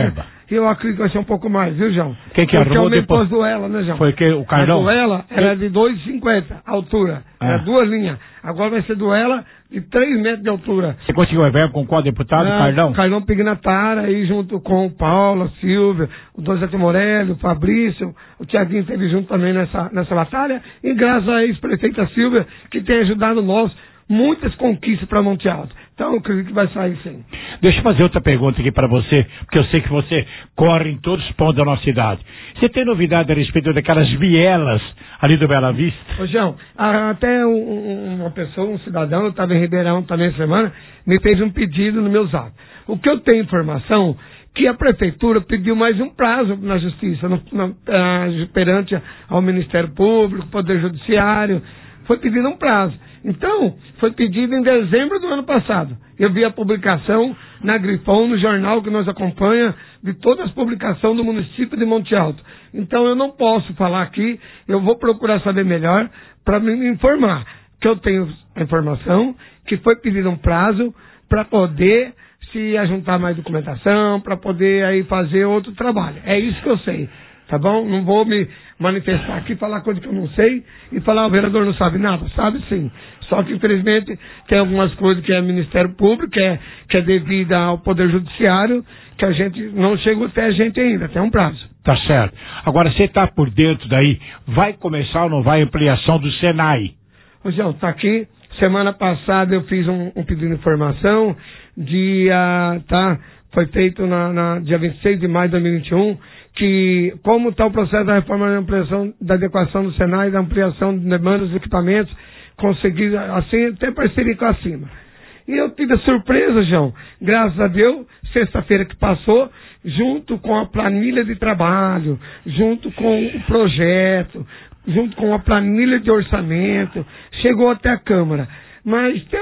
e eu acredito que vai ser um pouco mais, viu, João? Quem que arrumou depois? Duela, né, João? Foi que o Carlão? A duela era de 2,50 altura, era 2 linhas. Agora vai ser duela de 3 metros de altura. Você conseguiu o verbo com qual deputado, Carlão? Carlão Pignatara, aí junto com o Paulo, a Silvia, o Donizete Morelli, o Fabrício, o Tiaguinho esteve junto também nessa batalha, e graças à ex-prefeita Silvia, que tem ajudado nós, muitas conquistas para Monte Alto. Então, eu acredito que vai sair sim. Deixa eu fazer outra pergunta aqui para você, porque eu sei que você corre em todos os pontos da nossa cidade. Você tem novidade a respeito daquelas vielas ali do Bela Vista? Ô, João, até uma pessoa, um cidadão, eu estava em Ribeirão também essa semana, me fez um pedido no meu zap. O que eu tenho informação, que a prefeitura pediu mais um prazo na justiça, perante ao Ministério Público, Poder Judiciário, foi pedido um prazo. Então, foi pedido em dezembro do ano passado. Eu vi a publicação na Grifão, no jornal que nos acompanha, de todas as publicações do município de Monte Alto. Então, eu não posso falar aqui, eu vou procurar saber melhor para me informar. Que eu tenho a informação que foi pedido um prazo para poder se ajuntar mais documentação, para poder aí fazer outro trabalho. É isso que eu sei. Tá bom? Não vou me manifestar aqui, falar coisa que eu não sei e falar o vereador não sabe nada. Sabe sim. Só que, infelizmente, tem algumas coisas que é Ministério Público, que é devido ao Poder Judiciário, que a gente não chegou até a gente ainda, tem um prazo. Tá certo. Agora, você tá por dentro daí, vai começar ou não vai a ampliação do Senai? Ô, João, tá aqui. Semana passada eu fiz um pedido de informação, foi feito dia 26 de maio de 2021, que como está o processo da reforma da ampliação, da adequação do Senai, da ampliação de demandas dos equipamentos, conseguir, assim, até parceria com a Cima. E eu tive a surpresa, João, graças a Deus, sexta-feira que passou, junto com a planilha de trabalho, junto com o projeto, junto com a planilha de orçamento, chegou até a Câmara. Mas tem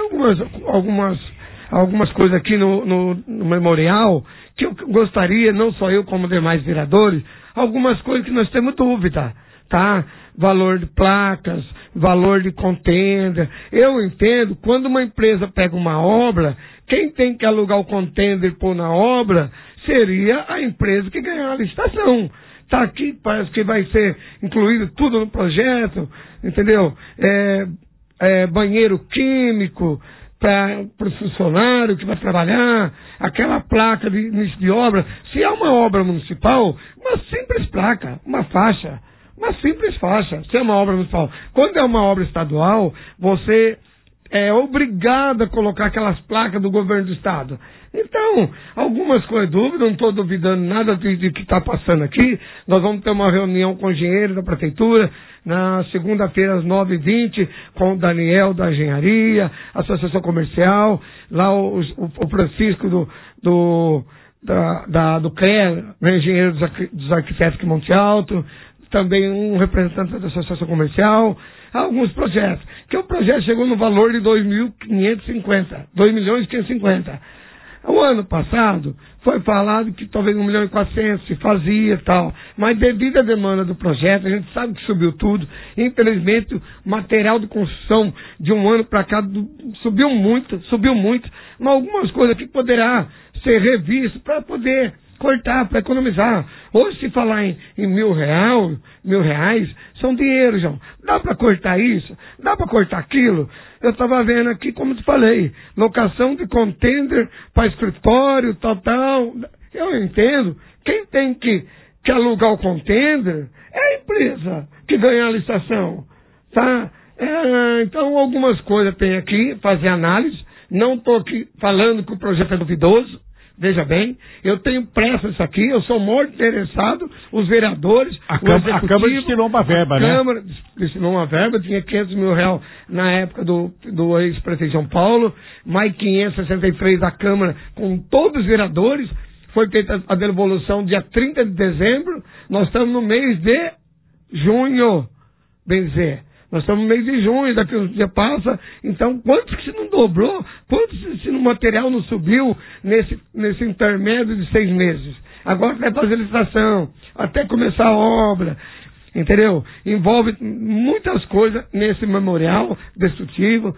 algumas coisas aqui no memorial que eu gostaria, não só eu como demais vereadores, algumas coisas que nós temos dúvida, tá? Valor de placas, valor de contender. Eu entendo, quando uma empresa pega uma obra, quem tem que alugar o contender e pôr na obra seria a empresa que ganhar a licitação. Tá aqui, parece que vai ser incluído tudo no projeto, entendeu? Banheiro químico para o funcionário que vai trabalhar, aquela placa de início de obra. Se é uma obra municipal, uma simples placa, uma faixa, uma simples faixa, se é uma obra municipal. Quando é uma obra estadual, você é obrigado a colocar aquelas placas do governo do estado. Então, algumas coisas dúvidas, não estou duvidando nada de que está passando aqui. Nós vamos ter uma reunião com o engenheiro da prefeitura na segunda-feira às 9h20 com o Daniel da engenharia, associação comercial, lá o Francisco do CREA, engenheiro dos arquitetos de Monte Alto, também um representante da associação comercial, alguns projetos, que o projeto chegou no valor de 2.550, 2.550. O ano passado foi falado que talvez 1.400.000 se fazia e tal, mas devido à demanda do projeto, a gente sabe que subiu tudo. Infelizmente, o material de construção de um ano para cá subiu muito, mas algumas coisas que poderá ser revisto para poder cortar, para economizar. Hoje, se falar em R$1.000, são dinheiro, João. Dá para cortar isso? Dá para cortar aquilo? Eu estava vendo aqui, como te falei, locação de contender para escritório, tal. Eu entendo. Quem tem que alugar o contender é a empresa que ganha a licitação, tá? Então, algumas coisas tem aqui, fazer análise. Não estou aqui falando que o projeto é duvidoso. Veja bem, eu tenho pressa nisso aqui, eu sou muito interessado, os vereadores, a Câmara destinou uma verba, né? A Câmara destinou uma verba, tinha R$500 mil na época do ex-prefeito de São Paulo, mais 563 da Câmara com todos os vereadores, foi feita a devolução dia 30 de dezembro, nós estamos no mês de junho, bem dizer. Nós estamos no mês de junho, daqui uns dias passa. Então, quanto que se não dobrou? Quanto se o material não subiu nesse intermédio de 6 meses? Agora vai fazer licitação, até começar a obra, entendeu? Envolve muitas coisas nesse memorial destrutivo,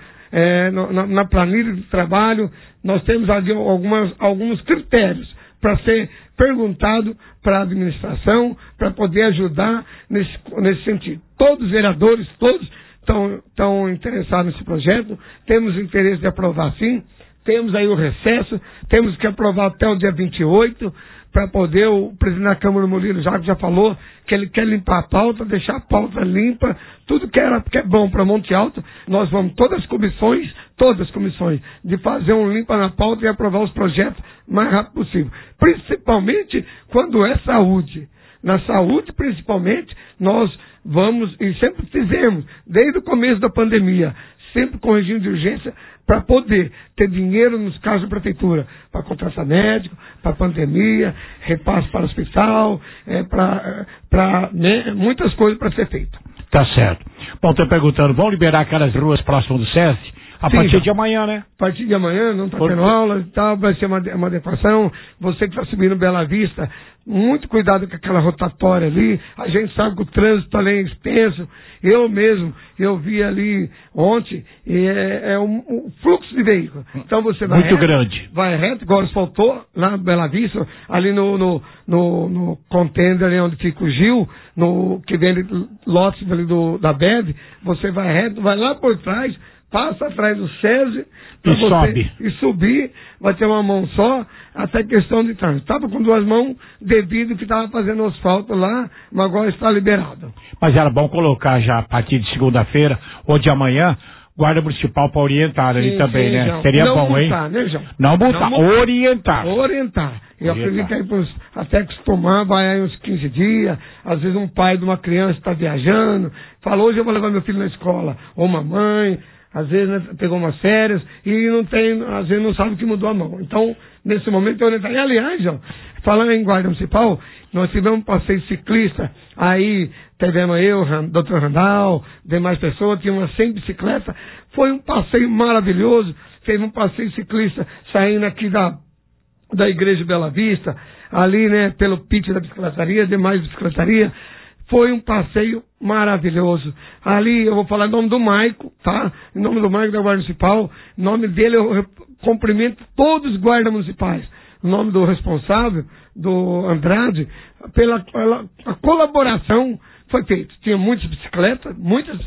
na planilha de trabalho. Nós temos ali alguns critérios para ser perguntado para a administração para poder ajudar nesse sentido. Todos os vereadores, todos estão interessados nesse projeto, temos interesse de aprovar sim, temos aí o recesso, temos que aprovar até o dia 28, para poder, o presidente da Câmara, Murilo Jacques, já falou que ele quer limpar a pauta, deixar a pauta limpa, tudo que é bom para Monte Alto, nós vamos, todas as comissões, de fazer um limpa na pauta e aprovar os projetos o mais rápido possível. Principalmente quando é saúde. Na saúde, principalmente, nós vamos, e sempre fizemos, desde o começo da pandemia, sempre com regime de urgência, para poder ter dinheiro nos casos da prefeitura, para contratar médico, para pandemia, repasse para o hospital, para muitas coisas para ser feito. Tá certo. Bom, estou perguntando, vão liberar aquelas ruas próximas do SESI? A partir de amanhã, né? A partir de amanhã, não está tendo aula e tal, vai ser uma adequação. Você que está subindo Bela Vista, muito cuidado com aquela rotatória ali. A gente sabe que o trânsito ali é extenso. Eu vi ali ontem, um fluxo de veículos. Então você vai muito grande. Vai reto, igual faltou lá na Bela Vista, ali no contender ali onde fica o Gil, que vende lotes ali da BEV, você vai reto, vai lá por trás, passa atrás do SESI e subir, vai ter uma mão só, até questão de trânsito. Estava com duas mãos devido que estava fazendo asfalto lá, mas agora está liberado. Mas era bom colocar já a partir de segunda-feira ou de amanhã, guarda municipal para orientar ali também, né? João. Seria não bom, multar, hein? Né, João? Não multar, orientar. Eu acredito que aí até acostumar, vai aí uns 15 dias, às vezes um pai de uma criança está viajando, fala, hoje eu vou levar meu filho na escola, ou uma mãe, às vezes, né, pegou umas férias e às vezes não sabe que mudou a mão. Então, nesse momento, eu orientei. E, aliás, João, falando em guarda municipal, nós tivemos um passeio ciclista, aí tivemos eu, Dr. Randall, demais pessoas, tinha umas 100 bicicletas, foi um passeio maravilhoso, teve um passeio ciclista saindo aqui da Igreja de Bela Vista, ali, né, pelo pit da bicicletaria, demais bicicletaria. Foi um passeio maravilhoso. Ali eu vou falar em nome do Maico, tá? Em nome do Maico da Guarda Municipal. Em nome dele eu cumprimento todos os guardas municipais. Em nome do responsável, do Andrade, pela colaboração foi feita. Tinha muitas bicicletas.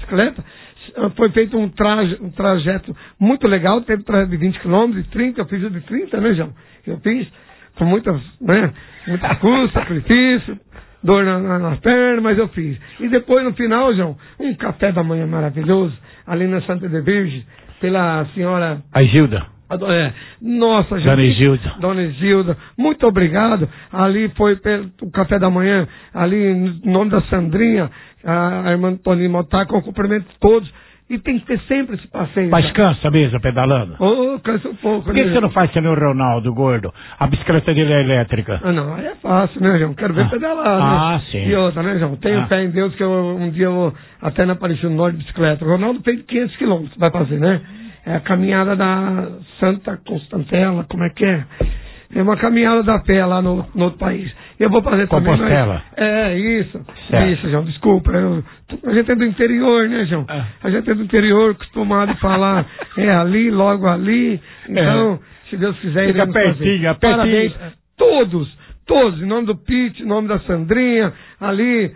Foi feito um trajeto muito legal. Teve trajeto de 20 quilômetros, de 30, eu fiz o de 30, né, João? Eu fiz com muita custo, sacrifício, dor nas pernas, mas eu fiz. E depois, no final, João, um café da manhã maravilhoso, ali na Santa de Virgem, pela senhora... A Gilda. Nossa, gente. Dona Gilda, muito obrigado. Ali foi o café da manhã, ali no nome da Sandrinha, a irmã Toninho Motar, com cumprimento todos. E tem que ter sempre esse passeio. Mas cansa mesmo pedalando? Cansa um pouco. Por que você não faz também o Ronaldo, gordo? A bicicleta dele é elétrica. Não, aí é fácil, né, João? Quero ver pedalar, né? Sim. E outra, né, João? Tenho fé em Deus que um dia eu vou até na Aparecida do Norte de bicicleta. O Ronaldo fez 500 quilômetros, vai fazer, né? É a caminhada da Santa Constantela, como é que é? É uma caminhada da fé lá no outro país. Eu vou fazer também. Compostela. Isso. Certo. Isso, João, desculpa. A gente é do interior, né, João? A gente é do interior, acostumado a falar ali, logo ali. Então, se Deus quiser, fica pertinho. Parabéns. Todos, em nome do Pete, em nome da Sandrinha, ali,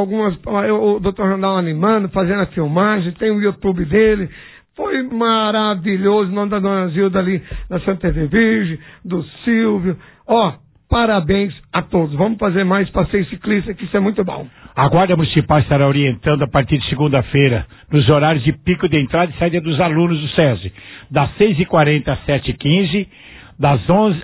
o Dr. Randall animando, fazendo a filmagem, tem o YouTube dele. Foi maravilhoso, em nome da Dona Zilda ali, da Santa Virgem, do Silvio. Parabéns a todos. Vamos fazer mais passeio ciclista, que isso é muito bom. A Guarda Municipal estará orientando a partir de segunda-feira, nos horários de pico de entrada e saída dos alunos do SESI, das 6h40 às 7h15, das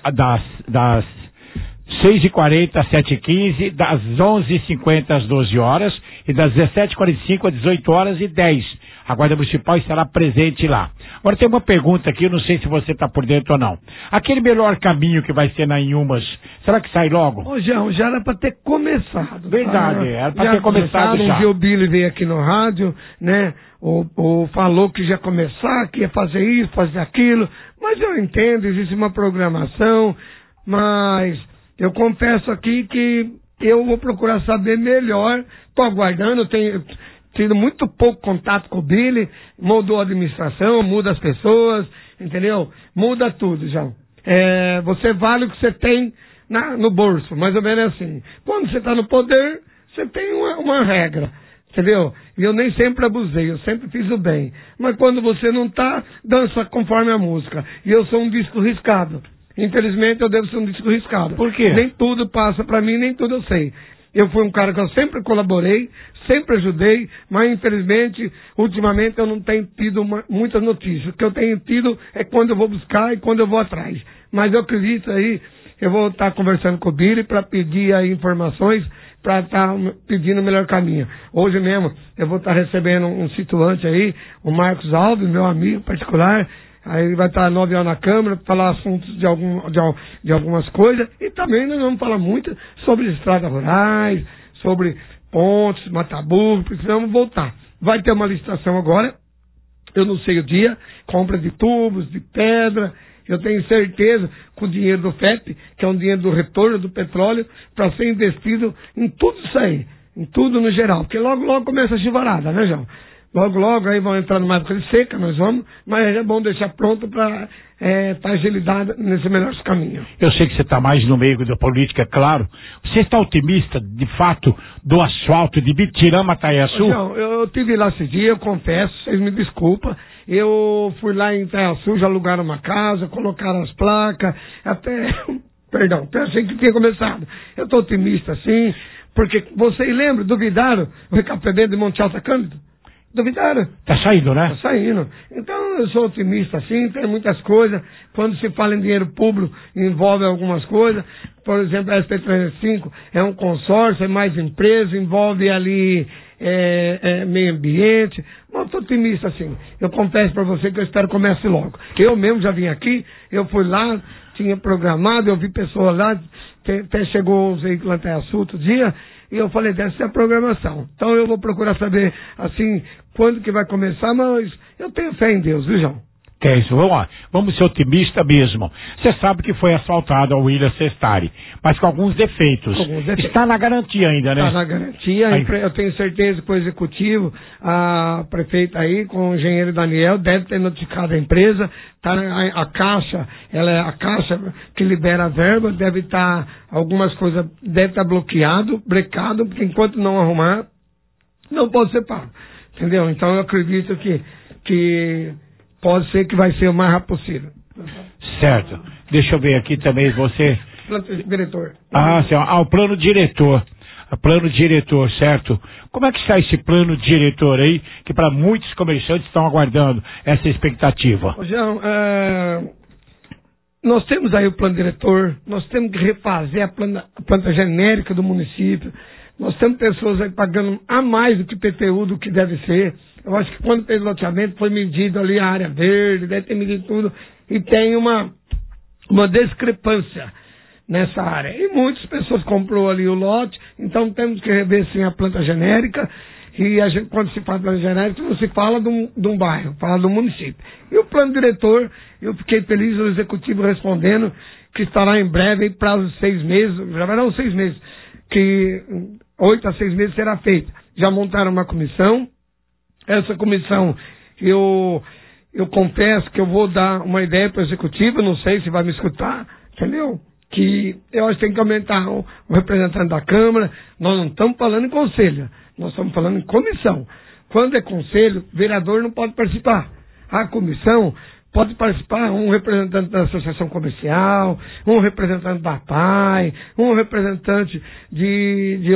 6h40 às 7h15, das 11h50 às 12 horas e das 17h45 às 18h10. A Guarda Municipal estará presente lá. Agora tem uma pergunta aqui, eu não sei se você está por dentro ou não. Aquele melhor caminho que vai ser na Inhumas, será que sai logo? João, já era para ter começado. Verdade, era para ter começado já. Um dia o Billy veio aqui no rádio, né, ou falou que ia começar, que ia fazer isso, fazer aquilo, mas eu entendo, existe uma programação, mas eu confesso aqui que eu vou procurar saber melhor, estou aguardando, eu tenho tido muito pouco contato com o Billy, mudou a administração, muda as pessoas, entendeu? Muda tudo, João. Você vale o que você tem no bolso, mais ou menos assim. Quando você está no poder, você tem uma regra, entendeu? E eu nem sempre abusei, eu sempre fiz o bem. Mas quando você não está, dança conforme a música. E eu sou um disco riscado. Infelizmente, eu devo ser um disco riscado. Por quê? Nem tudo passa para mim, nem tudo eu sei. Eu fui um cara que eu sempre colaborei, sempre ajudei, mas infelizmente, ultimamente eu não tenho tido muitas notícias. O que eu tenho tido é quando eu vou buscar e quando eu vou atrás. Mas eu acredito aí, eu vou estar conversando com o Billy para pedir aí informações, para estar pedindo o melhor caminho. Hoje mesmo eu vou estar recebendo um situante aí, o Marcos Alves, meu amigo particular. Aí ele vai estar 9 horas na Câmara para falar assuntos de algumas coisas. E também nós vamos falar muito sobre estradas rurais, sobre pontes, mata-burro, precisamos voltar. Vai ter uma licitação agora, eu não sei o dia, compra de tubos, de pedra. Eu tenho certeza que o dinheiro do FEP, que é um dinheiro do retorno do petróleo, para ser investido em tudo isso aí, em tudo no geral. Porque logo começa a chuvarada, né, João? Logo aí vão entrar numa época de seca, nós vamos, mas é bom deixar pronto para estar agilidade nesse melhor caminho. Eu sei que você está mais no meio da política, é claro. Você está otimista, de fato, do asfalto de Bitirama, Taiaçu? Não, eu estive lá esse dia, eu confesso, vocês me desculpam. Eu fui lá em Taiaçu, já alugaram uma casa, colocaram as placas, até achei que tinha começado. Eu estou otimista, sim, porque vocês lembram, duvidaram o recaptamento de Monte Alto Cândido? Duvidaram. Tá saindo, né? Tá saindo. Então, eu sou otimista, sim, tem muitas coisas. Quando se fala em dinheiro público, envolve algumas coisas. Por exemplo, a SP305 é um consórcio, é mais empresa, envolve ali meio ambiente. Mas eu tô otimista, sim. Eu confesso para você que eu espero que comece logo. Eu mesmo já vim aqui, eu fui lá, tinha programado, eu vi pessoas lá, até chegou os veículos até Taiaçu outro dia, e eu falei, deve ser a programação. Então eu vou procurar saber, assim, quando que vai começar, mas eu tenho fé em Deus, viu, João? Que é isso, vamos lá. Vamos ser otimistas mesmo. Você sabe que foi asfaltado a William Sestari, mas com alguns defeitos. Está na garantia ainda, né? Está na garantia. Eu tenho certeza que o executivo, a prefeita aí, com o engenheiro Daniel, deve ter notificado a empresa. Tá, a Caixa, ela é a Caixa que libera a verba, deve estar, algumas coisas, deve estar brecado, porque enquanto não arrumar, não pode ser pago. Entendeu? Então eu acredito que pode ser que vai ser o mais rápido possível. Certo. Deixa eu ver aqui também, você... Plano diretor. O plano diretor. Plano diretor, certo? Como é que está esse plano diretor aí, que para muitos comerciantes estão aguardando essa expectativa? João, nós temos aí o plano diretor, nós temos que refazer a planta genérica do município, nós temos pessoas aí pagando a mais do que PTU, do que deve ser. Eu acho que quando fez o loteamento foi medido ali a área verde, deve ter medido tudo, e tem uma discrepância nessa área. E muitas pessoas comprou ali o lote, então temos que rever sim a planta genérica, e a gente, quando se fala de planta genérica, não se fala de um bairro, fala do município. E o plano diretor, eu fiquei feliz, o executivo respondendo que estará em breve, em prazo de 6 meses, já verão 6 meses, que 8 a 6 meses será feito. Já montaram uma comissão. Essa comissão, eu confesso que eu vou dar uma ideia para o executivo, não sei se vai me escutar, entendeu? Que eu acho que tem que aumentar o representante da Câmara. Nós não estamos falando em conselho, nós estamos falando em comissão. Quando é conselho, vereador não pode participar. A comissão pode participar um representante da Associação Comercial, um representante da PAI, um representante de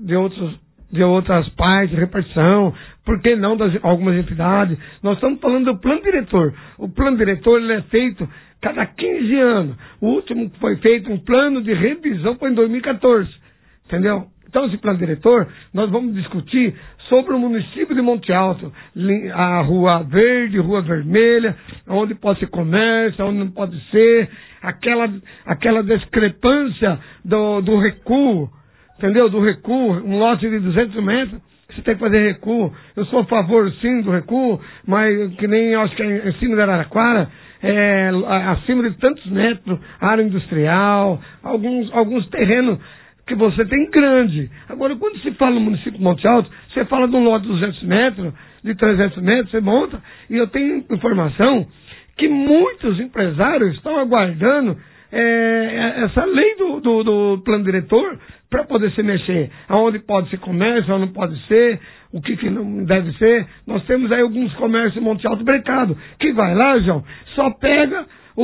outras partes, repartição, por que não das algumas entidades? Nós estamos falando do plano diretor. O plano diretor ele é feito cada 15 anos. O último que foi feito, um plano de revisão, foi em 2014. Entendeu? Então, esse plano diretor, nós vamos discutir sobre o município de Monte Alto, a Rua Verde, Rua Vermelha, onde pode ser comércio, onde não pode ser, aquela discrepância do recuo, entendeu? Do recuo, um lote de 200 metros, você tem que fazer recuo. Eu sou a favor, sim, do recuo, mas que nem, acho que é em cima da Araraquara, acima de tantos metros, área industrial, alguns terrenos que você tem grande. Agora, quando se fala no município de Monte Alto, você fala de um lote de 200 metros, de 300 metros, você monta, e eu tenho informação que muitos empresários estão aguardando essa lei do plano diretor para poder se mexer. Aonde pode ser comércio, aonde não pode ser, o que não deve ser. Nós temos aí alguns comércios em Monte Alto brecado, que vai lá, João, só pega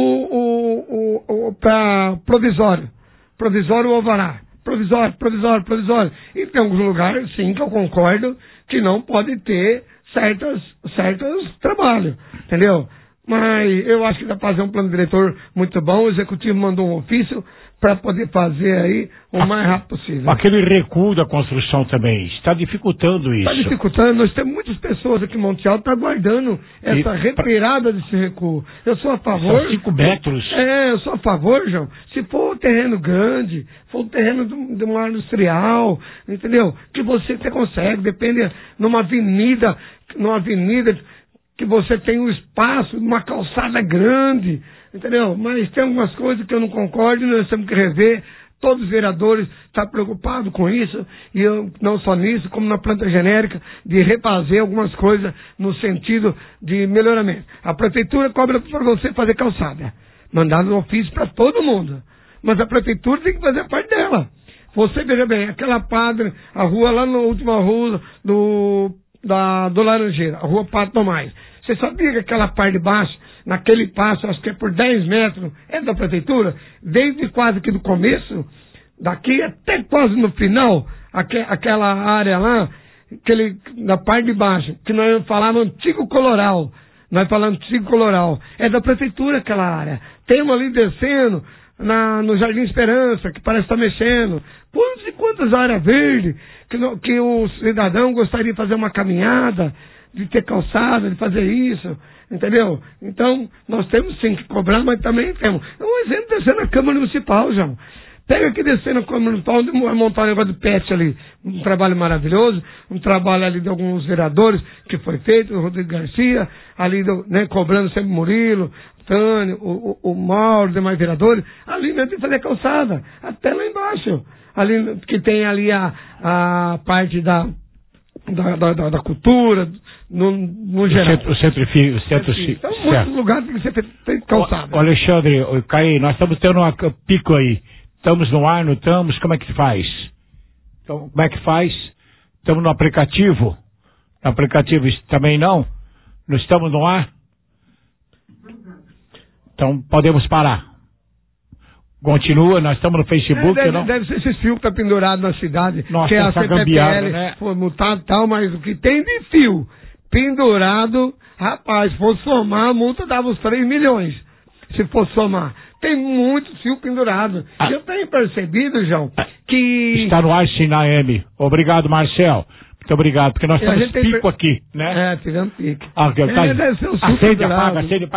para provisório ou alvará. Provisório. E tem alguns lugares, sim, que eu concordo, que não pode ter certos trabalhos, entendeu? Mas eu acho que dá para fazer um plano diretor muito bom. O executivo mandou um ofício para poder fazer aí o mais rápido possível. Aquele recuo da construção também está dificultando isso. Está dificultando. Nós temos muitas pessoas aqui em Monte Alto aguardando essa retirada desse recuo. Eu sou a favor. São 5 metros. Eu sou a favor, João. Se for um terreno grande, for um terreno de uma área industrial, entendeu? Que você até consegue, depende numa avenida que você tem um espaço, uma calçada grande, entendeu? Mas tem algumas coisas que eu não concordo e nós temos que rever. Todos os vereadores estão preocupados com isso, e eu, não só nisso, como na planta genérica, de refazer algumas coisas no sentido de melhoramento. A prefeitura cobra para você fazer calçada, mandando um ofício para todo mundo, mas a prefeitura tem que fazer a parte dela. Você veja bem, aquela padre, a rua lá na última rua do Laranjeira, a rua Pato Tomás. Você sabia que aquela parte de baixo, naquele passo, acho que é por 10 metros, é da prefeitura? Desde quase que do começo, daqui até quase no final, aquela área lá, na parte de baixo, que nós íamos falar no antigo Coloral. Nós falamos antigo Coloral. É da prefeitura aquela área. Tem uma ali descendo, no Jardim Esperança, que parece estar mexendo. Quantas áreas verdes que o cidadão gostaria de fazer uma caminhada, de ter calçada, de fazer isso, entendeu? Então, nós temos sim que cobrar, mas também temos. Um exemplo descer na Câmara Municipal, João. Pega aqui descer na Câmara Municipal, onde vai montar um negócio de pet ali. Um trabalho maravilhoso, um trabalho ali de alguns vereadores que foi feito, o Rodrigo Garcia, ali cobrando sempre Murilo, Tânio, o Mauro, demais vereadores, ali mesmo tem que fazer calçada, até lá embaixo. Ali que tem ali a parte da cultura, no geral. O centro. Então, muitos lugares tem que ser feito calçada. Alexandre, Caí, nós estamos tendo um pico aí. Estamos no ar, não estamos? Como é que faz? Então, como é que faz? Estamos no aplicativo? No aplicativo também não? Não estamos no ar? Então, podemos parar. Continua, nós estamos no Facebook, não? Deve ser esse fio que está pendurado na cidade. Nossa, que é a CPFL, né? Foi multado e tal, mas o que tem de fio pendurado, rapaz, se fosse somar, a multa dava uns 3 milhões. Se fosse somar. Tem muito fio pendurado. Eu tenho percebido, João, que... Está no ar, sim, na M. Obrigado, Marcel. Muito obrigado, porque nós estamos pico aqui, né? Tivemos pico. Acende,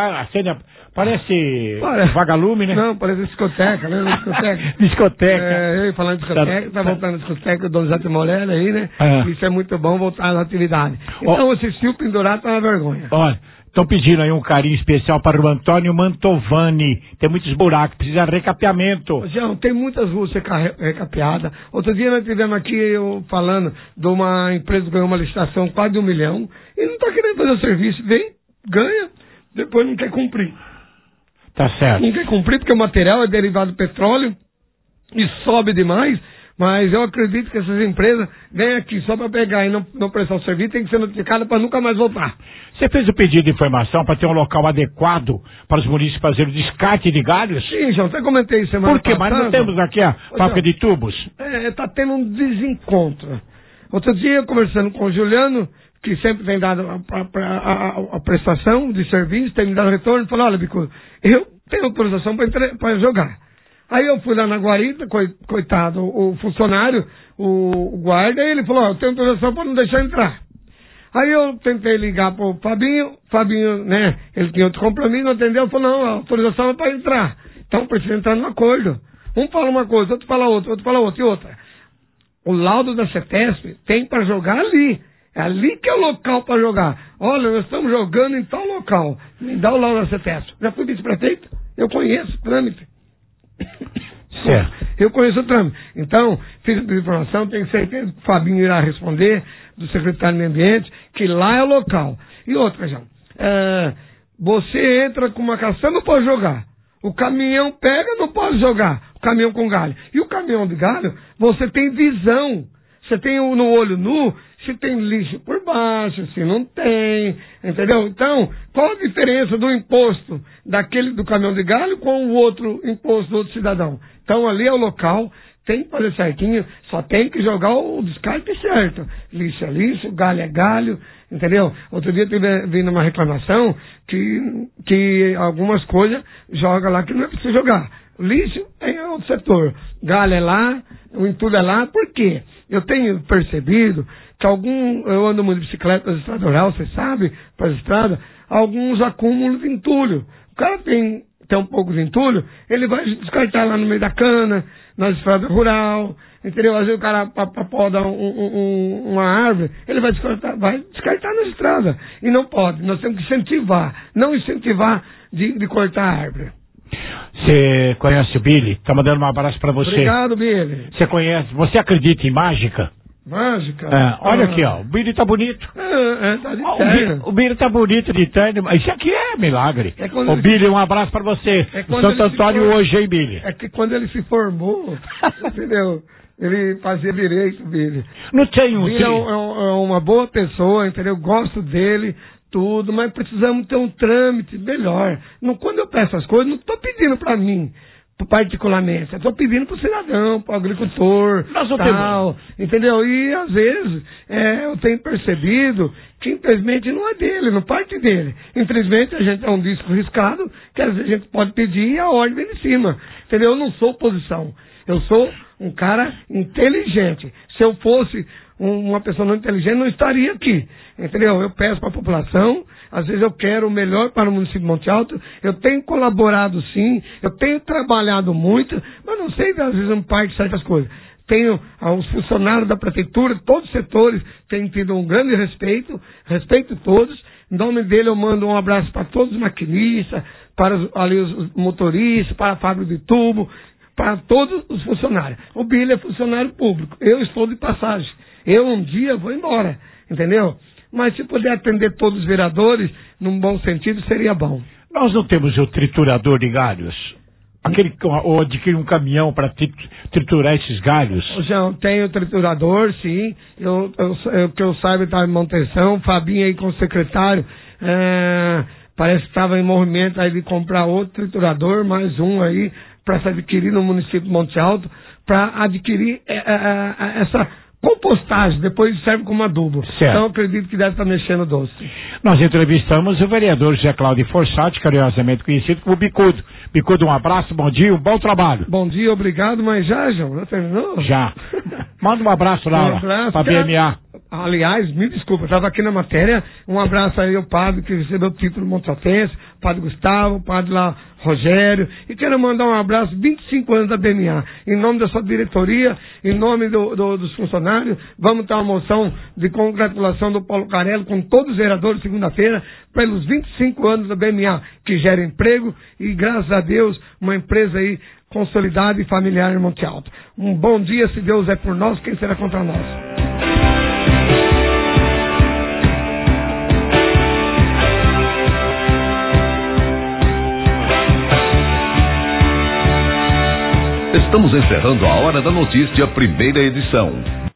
parece vagalume, né? Não, parece discoteca, né? Discoteca. Eu ia falando de discoteca, tá voltando à discoteca, o Dom Zé Morelli aí, né? Isso é muito bom, voltar às atividades. Então, esse fio pendurado tá uma vergonha. Olha, estão pedindo aí um carinho especial para o Antônio Mantovani. Tem muitos buracos, precisa de recapeamento. João, tem muitas ruas recapeadas. Outro dia nós tivemos aqui falando de uma empresa que ganhou uma licitação quase de 1 milhão e não está querendo fazer o serviço. Vem, ganha, depois não quer cumprir. Tá certo. Não quer cumprir porque o material é derivado do petróleo e sobe demais. Mas eu acredito que essas empresas vêm aqui só para pegar e não prestar o serviço, tem que ser notificada para nunca mais voltar. Você fez o pedido de informação para ter um local adequado para os munícipes fazerem o descarte de galhos? Sim, João, até comentei isso semana passada. Por quê? Mas não temos aqui a fábrica de tubos? Está tendo um desencontro. Outro dia, conversando com o Juliano, que sempre tem dado a prestação de serviço, tem me dado retorno, falou, olha, Bico, eu tenho autorização para jogar. Aí eu fui lá na guarita, coitado, o funcionário, o guarda, e ele falou, eu tenho autorização para não deixar entrar. Aí eu tentei ligar pro Fabinho, né, ele tinha outro compromisso, não atendeu, falou, não, a autorização é para entrar. Então precisa entrar no acordo. Um fala uma coisa, outro fala outra, e outra. O laudo da CETESP tem para jogar ali. É ali que é o local para jogar. Olha, nós estamos jogando em tal local. Me dá o laudo da CETESP. Já fui vice-prefeito, eu conheço o trâmite. Certo. Eu conheço o trâmite. Então, fiz a informação, tenho certeza que o Fabinho irá responder, do secretário do Meio Ambiente, que lá é o local. E outra, João, você entra com uma caçamba para jogar. O caminhão pega, não pode jogar. O caminhão com galho. E o caminhão de galho, você tem visão. Você tem no olho nu, se tem lixo por baixo, se não tem, entendeu? Então, qual a diferença do imposto do caminhão de galho com o outro imposto do outro cidadão? Então, ali é o local, tem que fazer certinho, só tem que jogar o descarte certo. Lixo é lixo, galho é galho, entendeu? Outro dia teve vindo uma reclamação que algumas coisas joga lá que não é preciso jogar. O lixo é outro setor, galho é lá, o entulho é lá, por quê? Eu tenho percebido que eu ando muito de bicicleta na estrada rural, você sabe, para a estrada, alguns acúmulos de entulho. O cara tem um pouco de entulho, ele vai descartar lá no meio da cana, na estrada rural, entendeu? Às vezes o cara poda uma árvore, ele vai descartar na estrada. E não pode, nós temos que incentivar, não incentivar de cortar a árvore. Você conhece o Billy? Tá mandando um abraço pra você. Obrigado, Billy. Você conhece? Você acredita em mágica? Mágica? Olha aqui, ó. O Billy tá bonito. Tá de terno. O Billy tá bonito de terno. Isso aqui é milagre. Ô, Billy, um abraço pra você. Santo Antônio hoje, hein, Billy? É que quando ele se formou, entendeu? Ele fazia direito, Billy. Não tem um... Billy é uma boa pessoa, entendeu? Eu gosto dele. Tudo, mas precisamos ter um trâmite melhor. Quando eu peço as coisas, não estou pedindo para mim, particularmente. Eu estou pedindo para o cidadão, para o agricultor, tal, entendeu? E, às vezes, eu tenho percebido que, infelizmente, não é dele, não parte dele. Infelizmente, a gente é um disco riscado, que às vezes a gente pode pedir e a ordem vem de cima. Entendeu? Eu não sou oposição. Eu sou um cara inteligente. Se eu fosse uma pessoa não inteligente, não estaria aqui. Entendeu? Eu peço para a população, às vezes eu quero o melhor para o município de Monte Alto, eu tenho colaborado sim, eu tenho trabalhado muito, mas não sei, às vezes não parte certas coisas. Tenho os funcionários da prefeitura, todos os setores têm tido um grande respeito todos. Em nome dele eu mando um abraço para todos os maquinistas, para os motoristas, para a fábrica de tubo, para todos os funcionários. O Billy é funcionário público, eu estou de passagem. Eu um dia vou embora, entendeu? Mas se puder atender todos os vereadores, num bom sentido, seria bom. Nós não temos o triturador de galhos? Ou adquirir um caminhão para triturar esses galhos? Já tenho o triturador, sim. Que eu saiba, está em manutenção. O Fabinho aí com o secretário, parece que estava em movimento aí de comprar outro triturador, mais um aí, para se adquirir no município de Monte Alto, para adquirir essa compostagem, depois serve como adubo. Certo. Então eu acredito que deve estar mexendo doce. Nós entrevistamos o vereador José Cláudio Forçati, carinhosamente conhecido como Bicudo. Bicudo, um abraço, bom dia, um bom trabalho. Bom dia, obrigado, mas já terminou? Já. Manda um abraço lá, para a BMA. Aliás, me desculpa, estava aqui na matéria, um abraço aí ao padre que recebeu o título montaltense, padre Gustavo, padre lá Rogério, e quero mandar um abraço, 25 anos da BMA, em nome da sua diretoria, em nome dos funcionários, vamos ter uma moção de congratulação do Paulo Carello com todos os vereadores segunda-feira, pelos 25 anos da BMA, que gera emprego e, graças a Deus, uma empresa aí consolidada e familiar em Monte Alto. Um bom dia, se Deus é por nós, quem será contra nós? Estamos encerrando a Hora da Notícia, primeira edição.